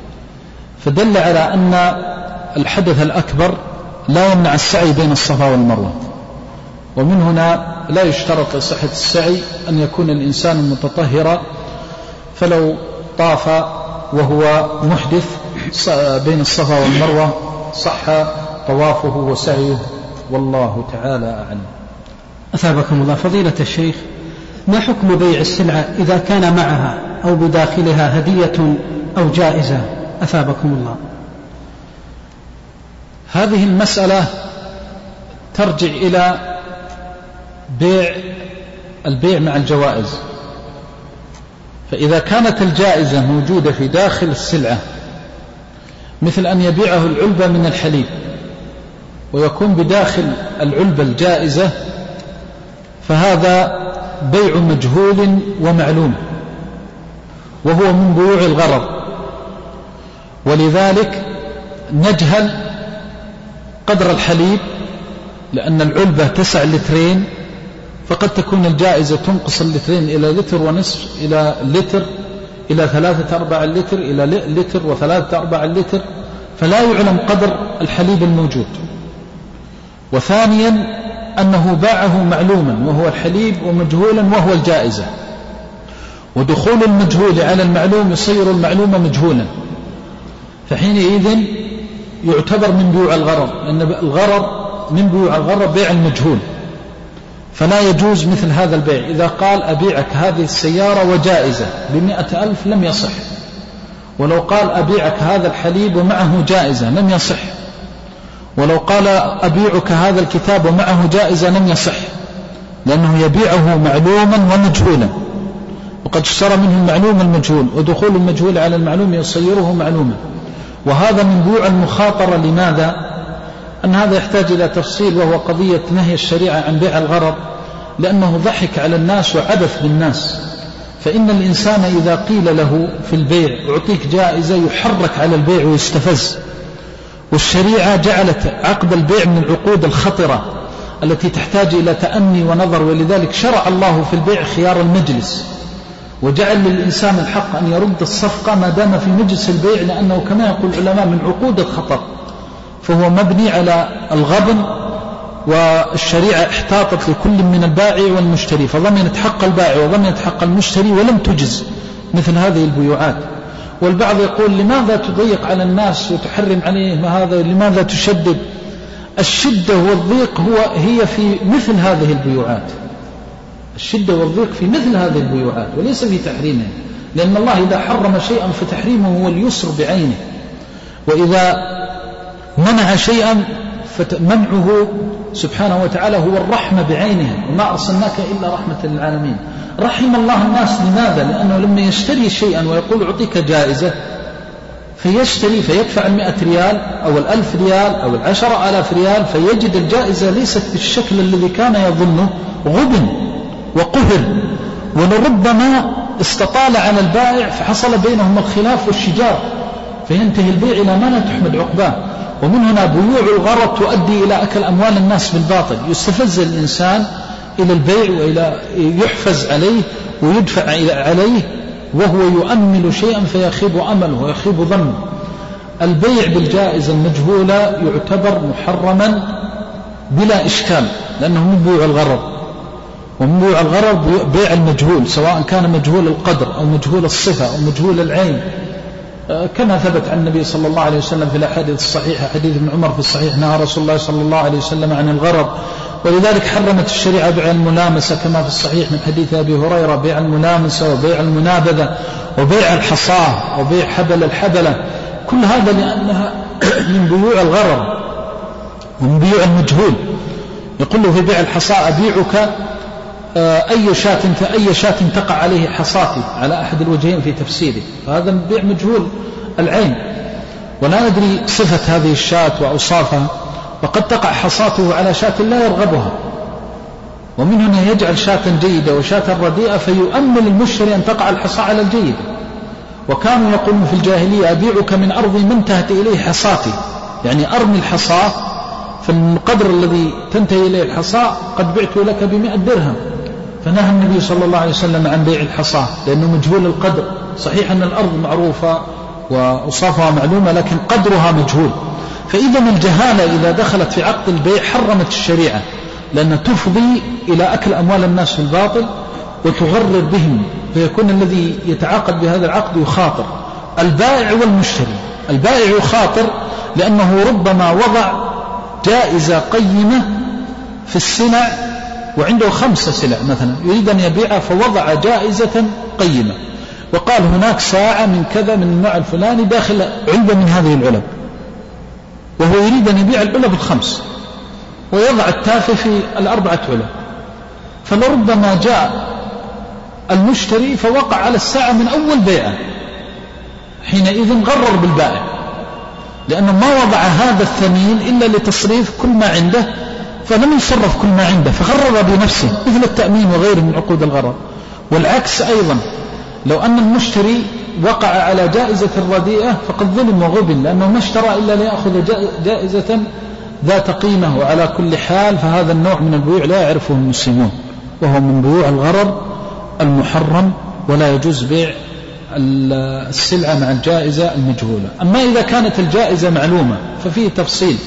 فدل على أن الحدث الأكبر لا يمنع السعي بين الصفا والمروة. ومن هنا لا يشترط لصحة السعي أن يكون الإنسان متطهرا، فلو طاف وهو محدث بين الصفا والمروة صح طوافه وسعيه، والله تعالى أعلم. أثابكم الله فضيلة الشيخ، ما حكم بيع السلعة إذا كان معها أو بداخلها هدية أو جائزة؟ أثابكم الله. هذه المسألة ترجع إلى البيع مع الجوائز. فإذا كانت الجائزة موجودة في داخل السلعة، مثل أن يبيعه العلبة من الحليب ويكون بداخل العلبة الجائزة، فهذا بيع مجهول ومعلوم، وهو من بيوع الغرر. ولذلك نجهل قدر الحليب، لأن العلبة 9 لترين، فقد تكون الجائزة تنقص اللترين إلى لتر ونصف، إلى لتر، إلى 3/4 لتر، إلى لتر و3/4 لتر، فلا يعلم قدر الحليب الموجود. وثانيا أنه باعه معلوما وهو الحليب، ومجهولا وهو الجائزة. ودخول المجهول على المعلوم يصير المعلوم مجهولا، فحينئذ يعتبر من بيوع الغرر، لأن الغرر من بيوع الغرر بيع المجهول، فلا يجوز مثل هذا البيع. إذا قال أبيعك هذه السيارة وجائزة ب100,000 لم يصح، ولو قال أبيعك هذا الحليب ومعه جائزة لم يصح، ولو قال أبيعك هذا الكتاب ومعه جائزة لم يصح. لأنه يبيعه معلوما ومجهولا، وقد اشترى منه المعلوم المجهول، ودخول المجهول على المعلوم يصيره معلوما. وهذا من بيوع المخاطرة. لماذا؟ أن هذا يحتاج إلى تفصيل، وهو قضية نهي الشريعة عن بيع الغرض، لأنه ضحك على الناس وعبث بالناس. فإن الإنسان إذا قيل له في البيع أعطيك جائزة يحرك على البيع ويستفز. والشريعة جعلت عقد البيع من العقود الخطرة التي تحتاج إلى تأني ونظر، ولذلك شرع الله في البيع خيار المجلس، وجعل للإنسان الحق أن يرد الصفقة ما دام في مجلس البيع، لأنه كما يقول العلماء من عقود الخطر، فهو مبني على الغبن. والشريعة احتاطت لكل من البائع والمشتري، فضمنت حق البائع وضمنت حق المشتري، ولم تجز مثل هذه البيوعات. والبعض يقول لماذا تضيق على الناس وتحرم عليهم هذا، لماذا تشدد؟ الشدة والضيق هي في مثل هذه البيوعات، الشدة والضيق في مثل هذه البيوعات وليس في تحريمها، لأن الله إذا حرم شيئا فتحريمه هو اليسر بعينه، وإذا منع شيئا فمنعه سبحانه وتعالى هو الرحمة بعينها، وما أرسلناك إلا رحمة للعالمين. رحم الله الناس. لماذا؟ لأنه لما يشتري شيئا ويقول أعطيك جائزة فيشتري فيدفع 100 ريال أو 1000 ريال أو 10,000 ريال، فيجد الجائزة ليست بالشكل الذي كان يظنه، غبن وقهر، ولربما استطال على البائع فحصل بينهم الخلاف والشجار، فينتهي البيع إلى ما لا تحمد عقباه. ومن هنا بيوع الغرض تؤدي إلى أكل أموال الناس بالباطل، يستفز الإنسان إلى البيع وإلى يحفز عليه ويدفع عليه وهو يؤمل شيئا فيخيب أمله ويخيب ظنه. البيع بالجائزة المجهولة يعتبر محرما بلا إشكال، لأنه من بيوع الغرض. ومن بيوع الغرض بيع المجهول، سواء كان مجهول القدر أو مجهول الصفة أو مجهول العين، كما ثبت عن النبي صلى الله عليه وسلم في الأحاديث الصحيحة. حديث ابن عمر في الصحيح نهى رسول الله صلى الله عليه وسلم عن الغرض، ولذلك حرمت الشريعة بيع الملامسة كما في الصحيح من حديث أبي هريرة، بيع الملامسة وبيع المنابذة وبيع الحصاة وبيع حبل الحبلة، كل هذا لأنها من بيوع الغرض ومن بيوع المجهول. يقول له في بيع الحصاة أبيعك أي شاة تقع عليه حصاتي، على أحد الوجهين في تفسيره، فهذا بيع مجهول العين، ولا ندري صفة هذه الشاة وأوصافها، وقد تقع حصاته على شاة لا يرغبها، ومن هنا يجعل شاة جيدة وشاة رديئة، فيؤمل المشتري أن تقع الحصاة على الجيدة. وكانوا يقولون في الجاهلية أبيعك من أرض من انتهت إليه حصاتي، يعني أرمي الحصاة فالقدر الذي تنتهي إليه الحصاة قد بعت لك ب100 درهم. فنهى النبي صلى الله عليه وسلم عن بيع الحصاة لأنه مجهول القدر. صحيح أن الأرض معروفة وأوصافها معلومة، لكن قدرها مجهول. فإذا الجهالة إذا دخلت في عقد البيع حرمت الشريعة، لأن تفضي إلى أكل أموال الناس في الباطل وتغرر بهم، فيكون الذي يتعاقد بهذا العقد يخاطر. البائع والمشتري، البائع يخاطر لأنه ربما وضع جائزة قيمة في السلع وعنده 5 سلع مثلا يريد أن يبيعها، فوضع جائزة قيمة وقال هناك ساعة من كذا من النوع الفلاني داخل علبة من هذه العلب، وهو يريد أن يبيع العلب ال5 ويضع التافه في 4 علب، فلربما جاء المشتري فوقع على الساعة من أول بيعه، حينئذ غرر بالبائع، لأنه ما وضع هذا الثمين إلا لتصريف كل ما عنده، فلم يصرف كل ما عنده فغرر بنفسه، مثل التأمين وغيره من عقود الغرر. والعكس أيضا، لو أن المشتري وقع على جائزة رديئة فقد ظلم وغبن، لأنه ما اشترى إلا ليأخذ جائزة ذات قيمة. وعلى كل حال فهذا النوع من البيوع لا يعرفه المسلمون، وهو من بيوع الغرر المحرم، ولا يجوز بيع السلعة مع الجائزة المجهولة. أما إذا كانت الجائزة معلومة ففيه تفصيل.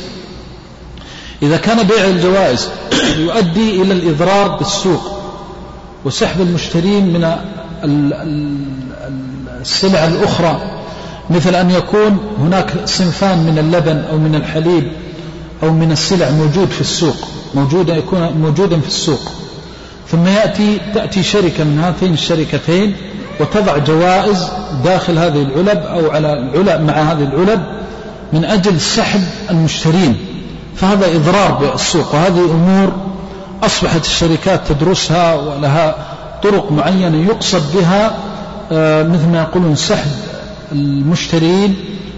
إذا كان بيع الجوائز يؤدي إلى الإضرار بالسوق وسحب المشترين من السلع الأخرى، مثل أن يكون هناك صنفان من اللبن أو من الحليب أو من السلع موجود في السوق، يكون موجودا في السوق، ثم تأتي شركة من هاتين الشركتين وتضع جوائز داخل هذه العلب أو على العلب مع هذه العلب من أجل سحب المشترين، فهذا إضرار بالسوق. وهذه أمور أصبحت الشركات تدرسها ولها طرق معينة يقصد بها مثل ما يقولون سحب المشترين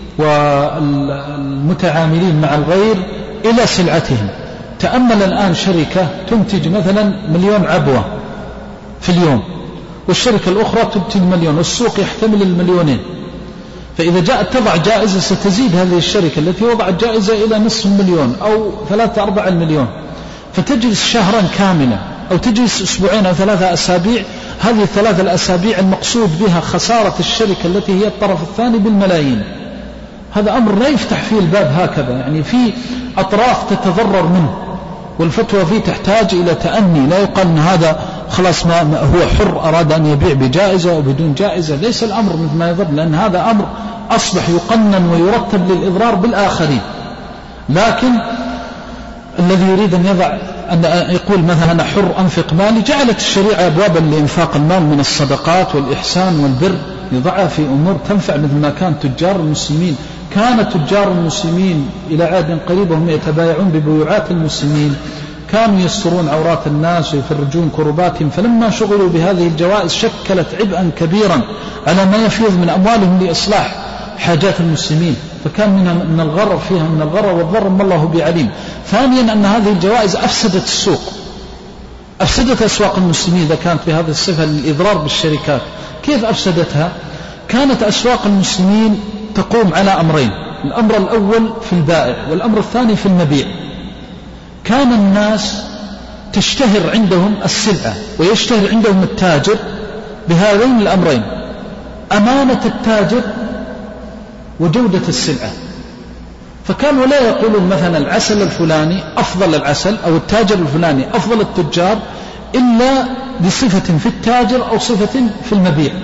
والمتعاملين مع الغير إلى سلعتهم. تأمل الآن شركة تنتج مثلا 1,000,000 عبوة في اليوم، والشركة الأخرى تنتج 1,000,000، والسوق يحتمل 2,000,000. فإذا جاءت تضع جائزة ستزيد هذه الشركة التي وضعت جائزة إلى 500,000 أو 3-4 مليون، فتجلس شهرا كاملا أو تجلس أسبوعين أو 3 أسابيع. هذه 3 أسابيع المقصود بها خسارة الشركة التي هي الطرف الثاني بالملايين. هذا أمر لا يفتح فيه الباب هكذا، يعني في أطراف تتضرر منه، والفتوى فيه تحتاج إلى تأني. لا يقال أن هذا خلاص ما هو حر أراد أن يبيع بجائزة أو بدون جائزة، ليس الأمر مثل ما يظن، لأن هذا أمر أصبح يقنن ويرتب للإضرار بالآخرين. لكن الذي يريد أن يضع أن يقول مثلا أنا حر أنفق مالي، جعلت الشريعة أبوابا لإنفاق المال من الصدقات والإحسان والبر، يضعها في أمور تنفع، مثل ما كان تجار المسلمين. كان تجار المسلمين إلى عهد قريب وهم يتبايعون ببيوعات المسلمين، كانوا يسترون عورات الناس ويفرجون كرباتهم، فلما شغلوا بهذه الجوائز شكلت عبئا كبيرا على ما يفيض من أموالهم لإصلاح حاجات المسلمين، فكان من الغرر فيها من الغرر والضرر ما الله بعليم. ثانيا أن هذه الجوائز أفسدت السوق، أفسدت أسواق المسلمين إذا كانت بهذه الصفة للإضرار بالشركات. كيف أفسدتها؟ كانت أسواق المسلمين تقوم على أمرين، الأمر الأول في البائع والأمر الثاني في المبيع. كان الناس تشتهر عندهم السلعة ويشتهر عندهم التاجر بهذين الأمرين، أمانة التاجر وجودة السلعة. فكانوا لا يقولون مثلا العسل الفلاني أفضل العسل أو التاجر الفلاني أفضل التجار إلا بصفة في التاجر أو صفة في المبيع.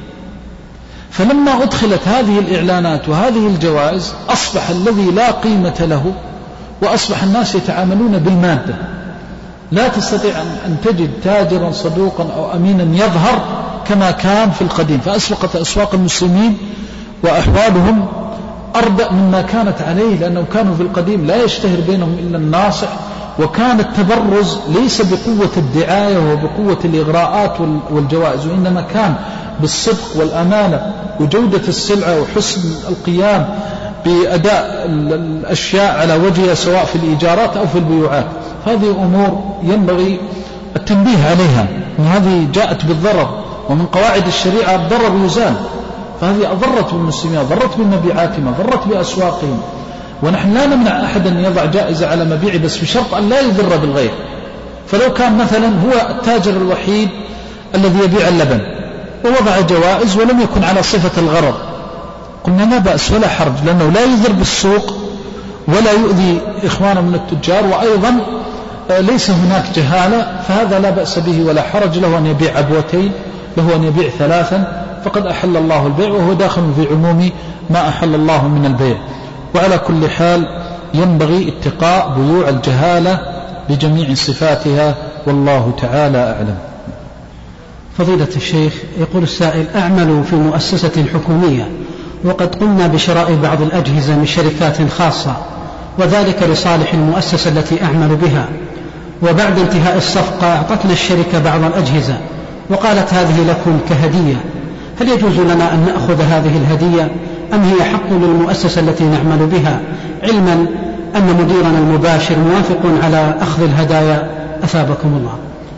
فلما أدخلت هذه الإعلانات وهذه الجوائز أصبح الذي لا قيمة له، وأصبح الناس يتعاملون بالمادة. لا تستطيع أن تجد تاجرا صدوقا أو أمينا يظهر كما كان في القديم، فأسبقت أسواق المسلمين وأحوالهم أردأ مما كانت عليه، لأنهم كانوا في القديم لا يشتهر بينهم إلا الناصح، وكان التبرز ليس بقوة الدعاية وبقوة الإغراءات والجوائز، وإنما كان بالصدق والأمانة وجودة السلعة وحسن القيام بأداء الأشياء على وجهها سواء في الإيجارات أو في البيوعات. هذه أمور ينبغي التنبيه عليها، هذه جاءت بالضرر، ومن قواعد الشريعة الضرر يزال، فهذه أضرت بالمسلمين، أضرت بمبيعاتهم، أضرت بأسواقهم. ونحن لا نمنع أحد أن يضع جائزة على مبيعه، بس بشرط أن لا يضر بالغير. فلو كان مثلا هو التاجر الوحيد الذي يبيع اللبن ووضع جوائز ولم يكن على صفة الغرض، قلنا لا بأس ولا حرج، لأنه لا يضر بالسوق ولا يؤذي إخوانه من التجار، وأيضا ليس هناك جهالة، فهذا لا بأس به ولا حرج. له أن يبيع عبوتين، له أن يبيع 3، فقد أحل الله البيع، وهو داخل في عموم ما أحل الله من البيع. وعلى كل حال ينبغي اتقاء بيوع الجهالة بجميع صفاتها، والله تعالى أعلم. فضيلة الشيخ، يقول السائل: أعمل في مؤسسة حكومية، وقد قمنا بشراء بعض الأجهزة من شركات خاصة، وذلك لصالح المؤسسة التي أعمل بها، وبعد انتهاء الصفقة أعطتنا الشركة بعض الأجهزة وقالت هذه لكم كهدية، هل يجوز لنا أن نأخذ هذه الهدية أم هي حق للمؤسسة التي نعمل بها، علما أن مديرنا المباشر موافق على أخذ الهدايا أثابكم الله؟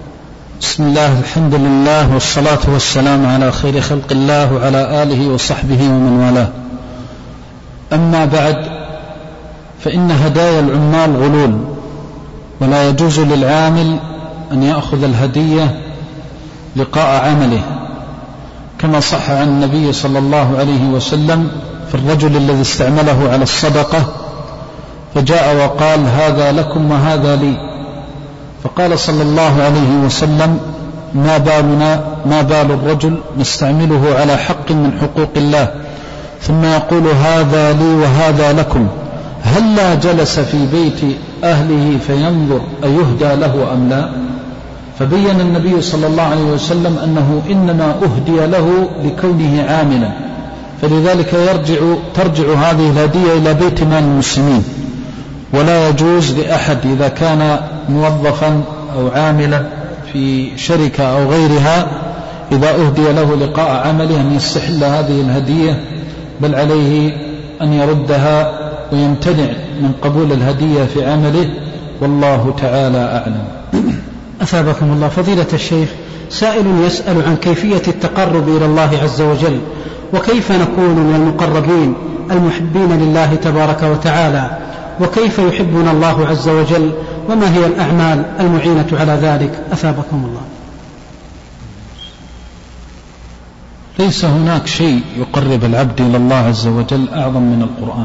بسم الله، الحمد لله، والصلاة والسلام على خير خلق الله وعلى آله وصحبه ومن والاه. أما بعد، فإن هدايا العمال غلول، ولا يجوز للعامل أن يأخذ الهدية لقاء عمله، كما صح عن النبي صلى الله عليه وسلم في الرجل الذي استعمله على الصدقة فجاء وقال: هذا لكم وهذا لي، فقال صلى الله عليه وسلم: ما بال الرجل نستعمله على حق من حقوق الله ثم يقول هذا لي وهذا لكم، هلا جلس في بيت أهله فينظر أيهدى له أم لا؟ فبين النبي صلى الله عليه وسلم أنه إنما أهدي له لكونه عاملا، فلذلك ترجع هذه الهدية إلى بيت مال المسلمين، ولا يجوز لأحد إذا كان موظفا أو عاملا في شركة أو غيرها إذا أهدي له لقاء عمله أن يستحل هذه الهدية، بل عليه أن يردها ويمتنع من قبول الهدية في عمله، والله تعالى أعلم. أثابكم الله. فضيلة الشيخ، سائل يسأل عن كيفية التقرب إلى الله عز وجل، وكيف نكون من المقربين المحبين لله تبارك وتعالى، وكيف يحبنا الله عز وجل، وما هي الأعمال المعينة على ذلك؟ أثابكم الله. ليس هناك شيء يقرب العبد إلى الله عز وجل أعظم من القرآن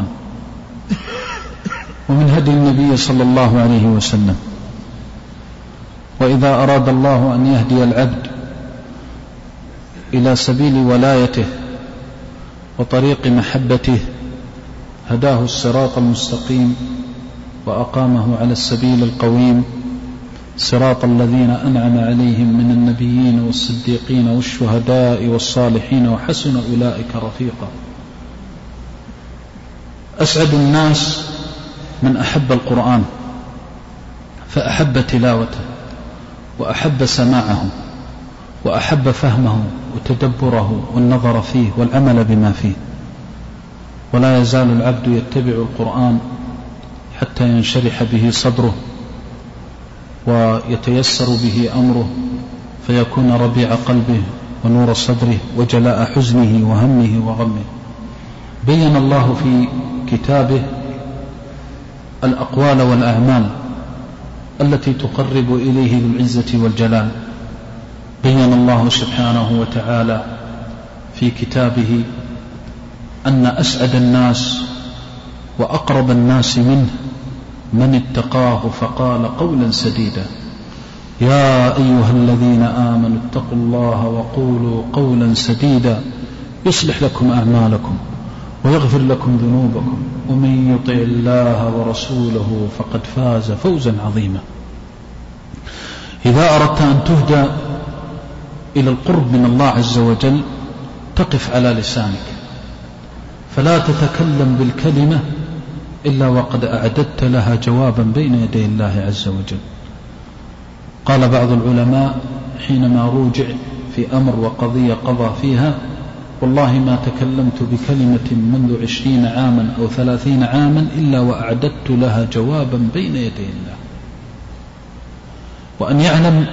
ومن هدي النبي صلى الله عليه وسلم. وإذا أراد الله أن يهدي العبد إلى سبيل ولايته وطريق محبته هداه الصراط المستقيم وأقامه على السبيل القويم، صراط الذين أنعم عليهم من النبيين والصديقين والشهداء والصالحين وحسن أولئك رفيقا. أسعد الناس من أحب القرآن فأحب تلاوته وأحب سماعه وأحب فهمه وتدبره والنظر فيه والعمل بما فيه. ولا يزال العبد يتبع القرآن حتى ينشرح به صدره ويتيسر به أمره، فيكون ربيع قلبه ونور صدره وجلاء حزنه وهمه وغمه. بين الله في كتابه الأقوال والأعمال التي تقرب إليه ذو العزة والجلال. بين الله سبحانه وتعالى في كتابه أن أسعد الناس وأقرب الناس منه من اتقاه فقال قولا سديدا: يا أيها الذين آمنوا اتقوا الله وقولوا قولا سديدا يصلح لكم أعمالكم ويغفر لكم ذنوبكم ومن يطع الله ورسوله فقد فاز فوزا عظيما. إذا أردت أن تهدى إلى القرب من الله عز وجل تقف على لسانك، فلا تتكلم بالكلمة إلا وقد أعددت لها جوابا بين يدي الله عز وجل. قال بعض العلماء حينما روجع في أمر وقضية قضى فيها: والله ما تكلمت بكلمة منذ 20 عاما أو 30 عاما إلا وأعددت لها جوابا بين يدي الله. وأن يعلم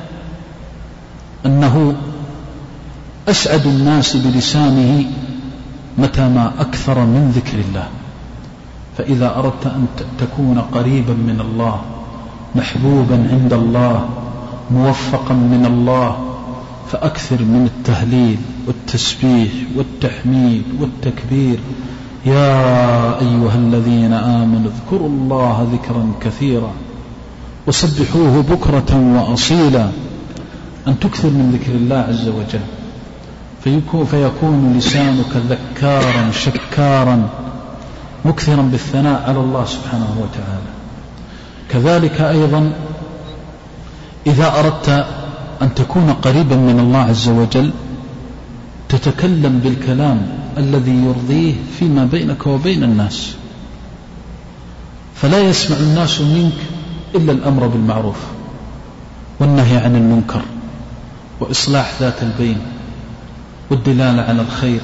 أنه أسعد الناس بلسانه متى ما أكثر من ذكر الله. فإذا أردت أن تكون قريبا من الله، محبوبا عند الله، موفقا من الله، فأكثر من التهليل والتسبيح والتحميد والتكبير. يا أيها الذين آمنوا اذكروا الله ذكرا كثيرا وسبحوه بكرة وأصيلا. أن تكثر من ذكر الله عز وجل فيكون لسانك ذكارا شكارا مكثرا بالثناء على الله سبحانه وتعالى. كذلك أيضا إذا أردت أن تكون قريبا من الله عز وجل تتكلم بالكلام الذي يرضيه فيما بينك وبين الناس، فلا يسمع الناس منك إلا الأمر بالمعروف والنهي عن المنكر وإصلاح ذات البين والدلالة على الخير.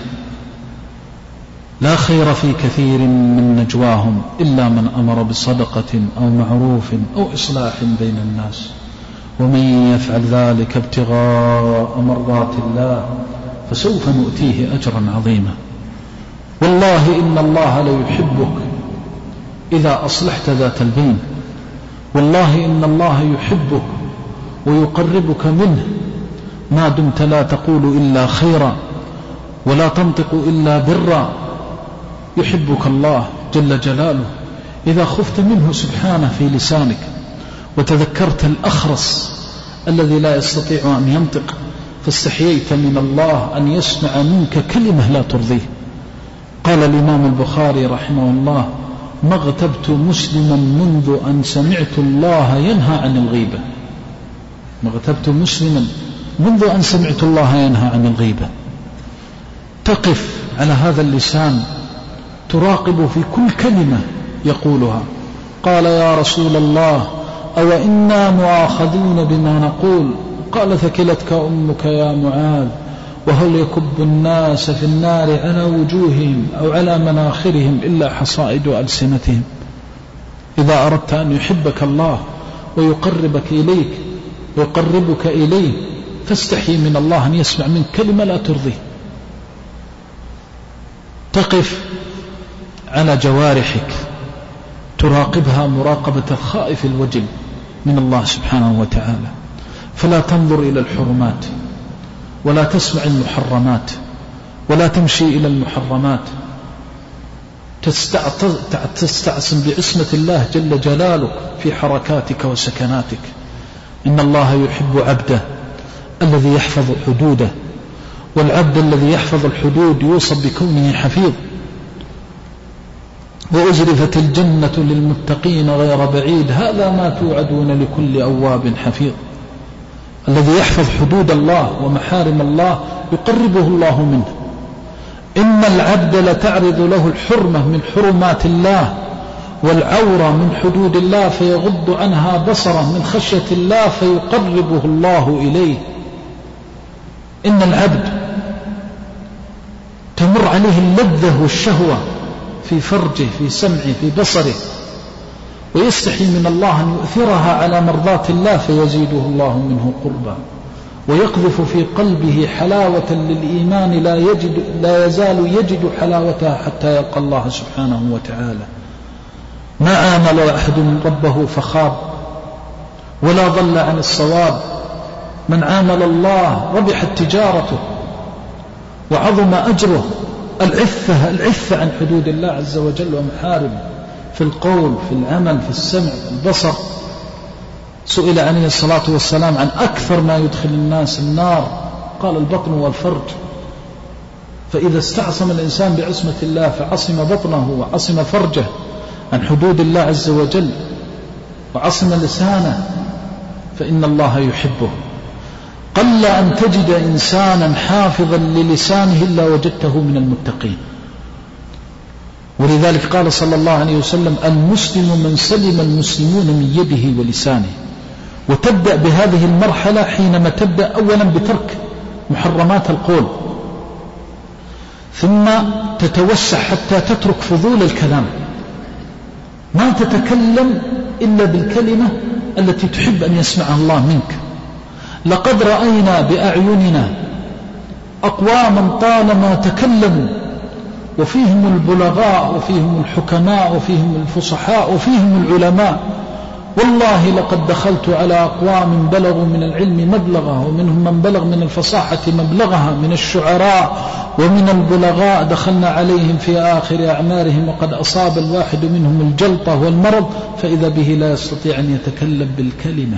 لا خير في كثير من نجواهم إلا من أمر بصدقة أو معروف أو إصلاح بين الناس، ومن يفعل ذلك ابتغاء مرضات الله فسوف نؤتيه أجرا عظيما. والله إن الله ليحبك إذا أصلحت ذات البين، والله إن الله يحبك ويقربك منه ما دمت لا تقول إلا خيرا ولا تنطق إلا برا. يحبك الله جل جلاله إذا خفت منه سبحانه في لسانك وتذكرت الأخرس الذي لا يستطيع أن ينطق فاستحييت من الله أن يسمع منك كلمة لا ترضيه. قال الإمام البخاري رحمه الله: ما اغتبت مسلما منذ أن سمعت الله ينهى عن الغيبة. ما اغتبت مسلما منذ أن سمعت الله ينهى عن الغيبة. تقف على هذا اللسان تراقب في كل كلمة يقولها. قال: يا رسول الله أو إنا مؤاخذون بما نقول؟ قال ثكلتك أمك يا معاذ، وهل يكب الناس في النار على وجوههم أو على مناخرهم إلا حصائد ألسنتهم. إذا أردت أن يحبك الله ويقربك إليه فاستحي من الله أن يسمع منك كلمة لا ترضيه. تقف على جوارحك تراقبها مراقبة الخائف الوجل من الله سبحانه وتعالى، فلا تنظر إلى الحرمات ولا تسمع المحرمات ولا تمشي إلى المحرمات. تستعصم بعصمة الله جل جلاله في حركاتك وسكناتك. إن الله يحب عبده الذي يحفظ حدوده، والعبد الذي يحفظ الحدود يوصف بكونه حفيظ. وأزرفت الجنة للمتقين غير بعيد، هذا ما توعدون لكل أواب حفيظ. الذي يحفظ حدود الله ومحارم الله يقربه الله منه. إن العبد لتعرض له الحرمة من حرمات الله والعورة من حدود الله فيغض عنها بصره من خشية الله فيقربه الله إليه. إن العبد تمر عليه اللذة والشهوة في فرجه، في سمعه، في بصره، ويستحي من الله أن يؤثرها على مرضاة الله فيزيده الله منه قربا، ويقذف في قلبه حلاوة للإيمان لا يزال يجد حلاوتها حتى يلقى الله سبحانه وتعالى. ما آمل أحد ربه فخاب ولا ضل عن الصواب. من عامل الله ربحت تجارته وعظم أجره. العفة عن حدود الله عز وجل ومحارمه في القول، في العمل، في السمع، في البصر. سئل عليه الصلاة والسلام عن أكثر ما يدخل الناس النار، قال البطن والفرج. فإذا استعصم الإنسان بعصمة الله فعصم بطنه وعصم فرجه عن حدود الله عز وجل وعصم لسانه فإن الله يحبه. قل أن تجد إنسانا حافظا للسانه إلا وجدته من المتقين. ولذلك قال صلى الله عليه وسلم: المسلم من سلم المسلمون من يده ولسانه. وتبدأ بهذه المرحلة حينما تبدأ أولا بترك محرمات القول، ثم تتوسع حتى تترك فضول الكلام، ما تتكلم إلا بالكلمة التي تحب أن يسمعها الله منك. لقد رأينا بأعيننا أقواما طالما تكلموا وفيهم البلغاء وفيهم الحكماء وفيهم الفصحاء وفيهم العلماء، والله لقد دخلت على أقوام بلغوا من العلم مبلغه، ومنهم من بلغ من الفصاحة مبلغها، من الشعراء ومن البلغاء، دخلنا عليهم في آخر أعمارهم وقد أصاب الواحد منهم الجلطة والمرض فإذا به لا يستطيع أن يتكلم بالكلمة.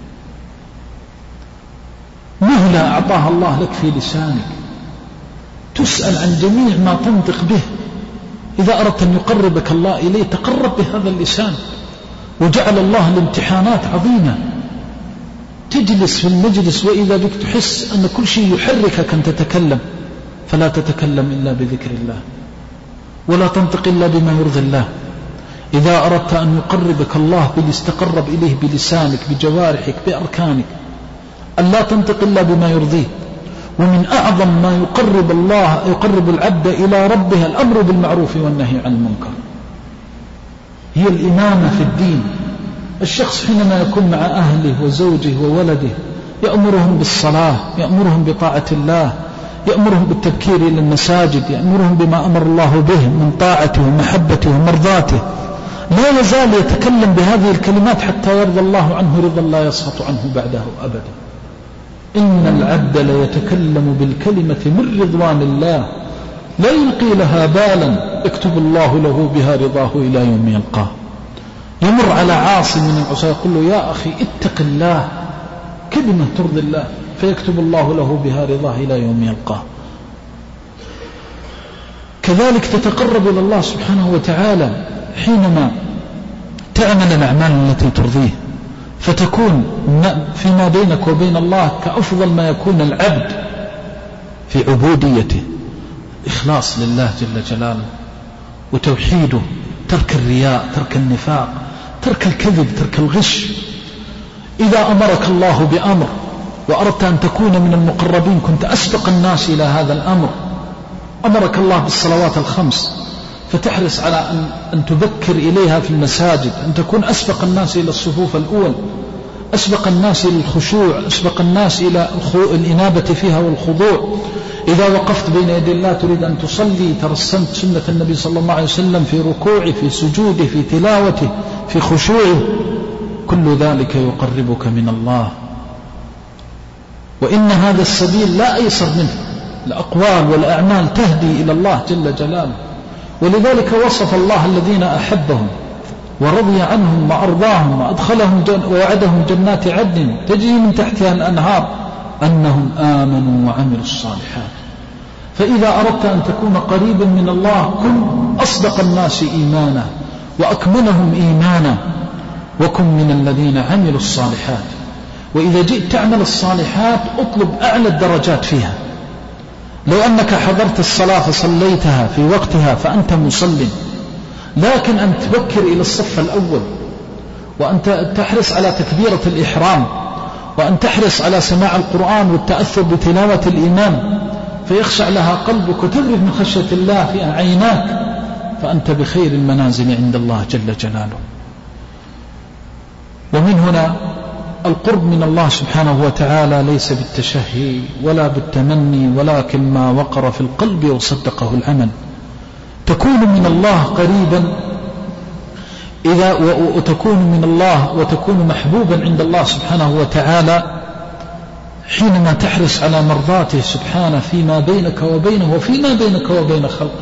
مهلة أعطاها الله لك في لسانك، تسأل عن جميع ما تنطق به. إذا أردت أن يقربك الله إليه تقرب بهذا اللسان. وجعل الله الامتحانات عظيمة، تجلس في المجلس وإذا بك تحس أن كل شيء يحركك أن تتكلم، فلا تتكلم إلا بذكر الله ولا تنطق إلا بما يرضي الله. إذا أردت أن يقربك الله تقرب إليه بلسانك، بجوارحك، بأركانك، أن لا تنطق إلا بما يرضيه. ومن أعظم ما يقرب العبد إلى ربه الأمر بالمعروف والنهي عن المنكر، هي الإمامة في الدين. الشخص حينما يكون مع أهله وزوجه وولده يأمرهم بالصلاة، يأمرهم بطاعة الله، يأمرهم بالتبكير إلى المساجد، يأمرهم بما أمر الله به من طاعته ومحبته ومرضاته، لا يزال يتكلم بهذه الكلمات حتى يرضى الله عنه رضا لا يسخط عنه بعده أبدا. إن العبد ليتكلم بالكلمة من رضوان الله لا يلقي لها بالا يكتب الله له بها رضاه إلى يوم يلقاه. يمر على عاصي من العصاة يقول له: يا أخي اتق الله، كلمة ترضي الله، فيكتب الله له بها رضاه إلى يوم يلقاه. كذلك تتقرب إلى الله سبحانه وتعالى حينما تعمل الأعمال التي ترضيه، فتكون فيما بينك وبين الله كأفضل ما يكون العبد في عبوديته، إخلاص لله جل جلاله وتوحيده، ترك الرياء، ترك النفاق، ترك الكذب، ترك الغش، إذا أمرك الله بأمر وأردت أن تكون من المقربين كنت أسبق الناس إلى هذا الأمر. أمرك الله بالصلوات الخمس فتحرص على أن تبكر إليها في المساجد، أن تكون أسبق الناس إلى الصفوف الأول، أسبق الناس إلى الخشوع، أسبق الناس إلى الإنابة فيها والخضوع. إذا وقفت بين يدي الله تريد أن تصلي ترسمت سنة النبي صلى الله عليه وسلم في ركوعه، في سجوده، في تلاوته، في خشوعه، كل ذلك يقربك من الله. وإن هذا السبيل لا أيسر منه، الأقوال والأعمال تهدي إلى الله جل جلاله. ولذلك وصف الله الذين أحبهم ورضي عنهم وأرضاهم وأدخلهم ووعدهم جنات عدن تجري من تحتها الأنهار أنهم آمنوا وعملوا الصالحات. فإذا أردت أن تكون قريبا من الله كن أصدق الناس إيمانا وأكملهم إيمانا، وكن من الذين عملوا الصالحات. وإذا جئت تعمل الصالحات اطلب أعلى الدرجات فيها. لو أنك حضرت الصلاة فصليتها في وقتها فأنت مصل، لكن أن تبكر إلى الصف الأول، وأن تحرص على تكبيرة الإحرام، وأن تحرص على سماع القرآن والتأثر بتلاوة الإمام فيخشع لها قلبك وتذرف من خشية الله في عيناك، فأنت بخير المنازل عند الله جل جلاله. ومن هنا القرب من الله سبحانه وتعالى ليس بالتشهي ولا بالتمني، ولكن ما وقر في القلب وصدقه العمل. تكون من الله قريبا وتكون من الله وتكون محبوبا عند الله سبحانه وتعالى حينما تحرص على مرضاته سبحانه فيما بينك وبينه وفيما بينك وبين خلقه.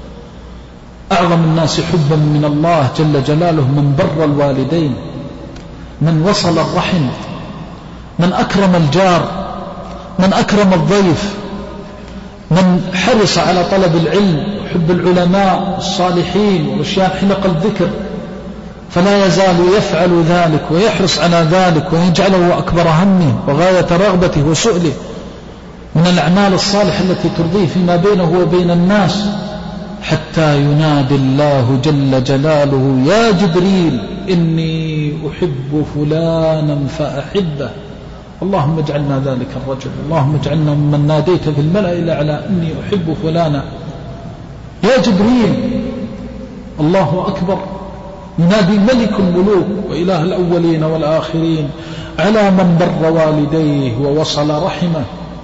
أعظم الناس حبا من الله جل جلاله من بر الوالدين، من وصل الرحم، من أكرم الجار، من أكرم الضيف، من حرص على طلب العلم وحب العلماء الصالحين وأشياء حلق الذكر، فلا يزال يفعل ذلك ويحرص على ذلك ويجعله أكبر همه وغاية رغبته وسؤله من الأعمال الصالحة التي ترضيه فيما بينه وبين الناس، حتى ينادي الله جل جلاله يا جبريل إني أحب فلانا فأحبه. اللهم اجعلنا ذلك الرجل، اللهم اجعلنا ممن ناديت في الملأ الأعلى إني أحب فلانا. يا جبريل، الله أكبر، ينادي ملك الملوك وإله الأولين والآخرين على من بر والديه ووصل رحمه،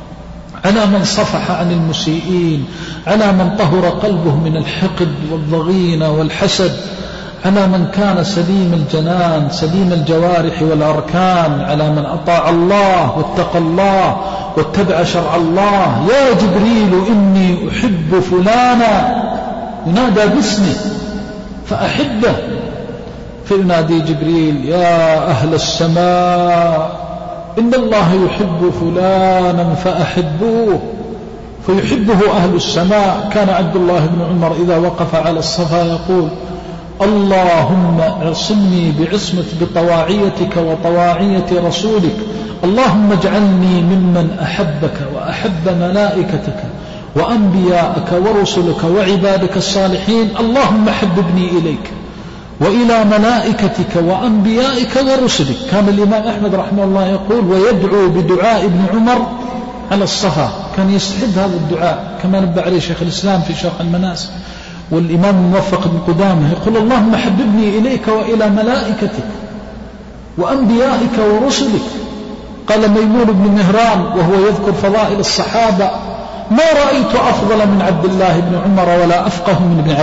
على من صفح عن المسيئين، على من طهر قلبه من الحقد والضغينة والحسد، على من كان سليم الجنان سليم الجوارح والأركان، على من أطاع الله واتقى الله واتبع شرع الله. يا جبريل إني أحب فلانا، ينادى باسمه فأحبه، فينادي جبريل يا أهل السماء إن الله يحب فلانا فأحبوه، فيحبه أهل السماء. كان عبد الله بن عمر إذا وقف على الصفا يقول اللهم اعصمني بطواعيتك وطواعية رسولك، اللهم اجعلني ممن أحبك وأحب ملائكتك وأنبياءك ورسلك وعبادك الصالحين، اللهم حببني إليك وإلى ملائكتك وأنبيائك ورسلك. كان الإمام أحمد رحمه الله يقول ويدعو بدعاء ابن عمر على الصفا، كان يستحب هذا الدعاء كما نبه عليه شيخ الإسلام في شرح المناسك. والإمام الموفق بن قدامة يقول اللهم حببني إليك وإلى ملائكتك وأنبيائك ورسلك. قال ميمون بن مهران وهو يذكر فضائل الصحابة ما رأيت أفضل من عبد الله بن عمر ولا أفقه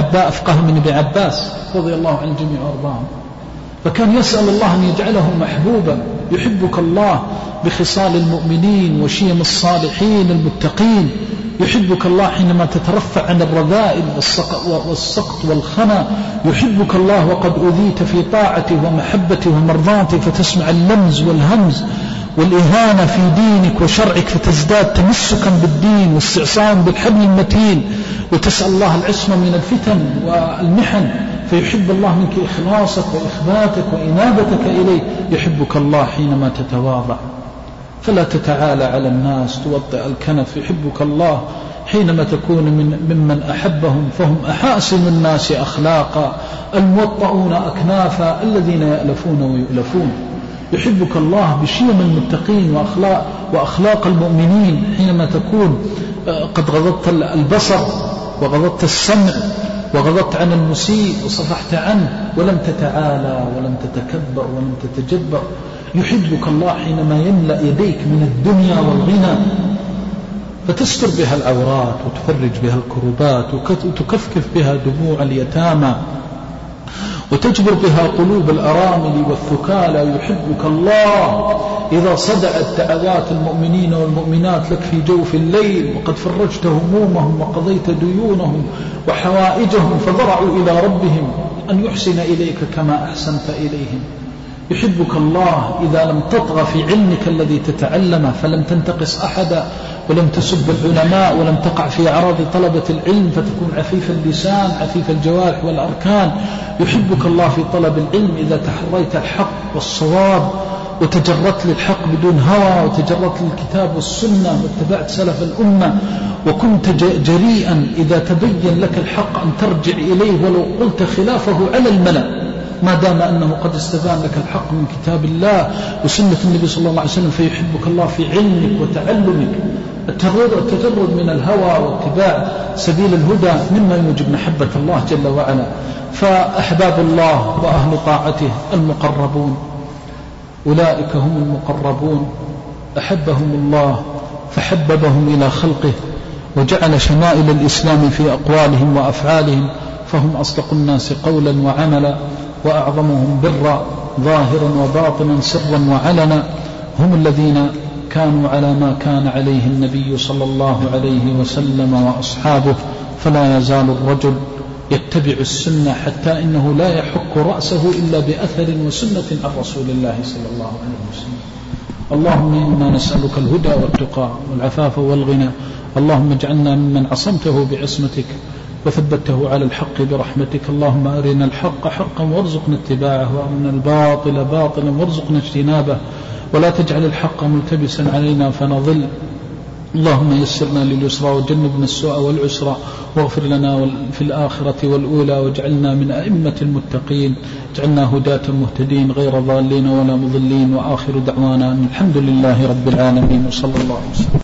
من ابن عباس رضي الله عن الجميع وارضاهم. فكان يسأل الله أن يجعله محبوبا. يحبك الله بخصال المؤمنين وشيم الصالحين المتقين. يحبك الله حينما تترفع عن الرذائل والسقط والخنا. يحبك الله وقد أذيت في طاعته ومحبته ومرضاته فتسمع اللمز والهمز والإهانة في دينك وشرعك فتزداد تمسكا بالدين واستعصام بالحبل المتين وتسأل الله العصمة من الفتن والمحن. فيحب الله منك إخلاصك وإخباتك وإنابتك إليه. يحبك الله حينما تتواضع فلا تتعالى على الناس توطئ الكنف. يحبك الله حينما تكون ممن أحبهم فهم أحاسن الناس أخلاقا الموطؤون أكنافا الذين يألفون ويؤلفون. يحبك الله بشيم المتقين وأخلاق المؤمنين حينما تكون قد غضضت البصر وغضضت السمع وغضضت عن المسيء وصفحت عنه ولم تتعالى ولم تتكبر ولم تتجبر. يحبك الله حينما يملأ يديك من الدنيا والغنى فتستر بها العورات وتفرج بها الكربات وتكفكف بها دموع اليتامى وتجبر بها قلوب الأرامل والثكالى. يحبك الله إذا صدعت دعوات المؤمنين والمؤمنات لك في جوف الليل وقد فرجت همومهم وقضيت ديونهم وحوائجهم فضرعوا إلى ربهم أن يحسن إليك كما أحسنت إليهم. يحبك الله إذا لم تطغى في علمك الذي تتعلمه فلم تنتقص أحدا ولم تسب العلماء ولم تقع في أعراض طلبة العلم فتكون عفيف اللسان عفيف الجوارح والأركان. يحبك الله في طلب العلم إذا تحريت الحق والصواب وتجردت للحق بدون هوى وتجردت للكتاب والسنة واتبعت سلف الأمة وكنت جريئا إذا تبين لك الحق أن ترجع إليه ولو قلت خلافه على الملأ ما دام أنه قد استبان لك الحق من كتاب الله وسنة النبي صلى الله عليه وسلم. فيحبك الله في علمك وتعلمك. التجرد من الهوى واتباع سبيل الهدى مما يوجب محبة الله جل وعلا. فأحباب الله وأهل طاعته المقربون أولئك هم المقربون أحبهم الله فحببهم إلى خلقه وجعل شمائل الإسلام في أقوالهم وأفعالهم فهم أصدق الناس قولا وعملا وأعظمهم برا ظاهرا وباطنا سرا وعلنا. هم الذين كانوا على ما كان عليه النبي صلى الله عليه وسلم وأصحابه. فلا يزال الرجل يتبع السنة حتى إنه لا يحك رأسه إلا بأثر وسنة عن رسول الله صلى الله عليه وسلم. اللهم إنا نسألك الهدى والتقى والعفاف والغنى. اللهم اجعلنا ممن عصمته بعصمتك وثبته على الحق برحمتك. اللهم أرنا الحق حقا وارزقنا اتباعه وأرنا الباطل باطلا وارزقنا اجتنابه ولا تجعل الحق ملتبسا علينا فنضل. اللهم يسرنا لليسرى وجنبنا السوء والعسرى واغفر لنا في الآخرة والأولى واجعلنا من أئمة المتقين. اجعلنا هداة مهتدين غير ضالين ولا مضلين. وآخر دعوانا الحمد لله رب العالمين وصلى الله عليه وسلم.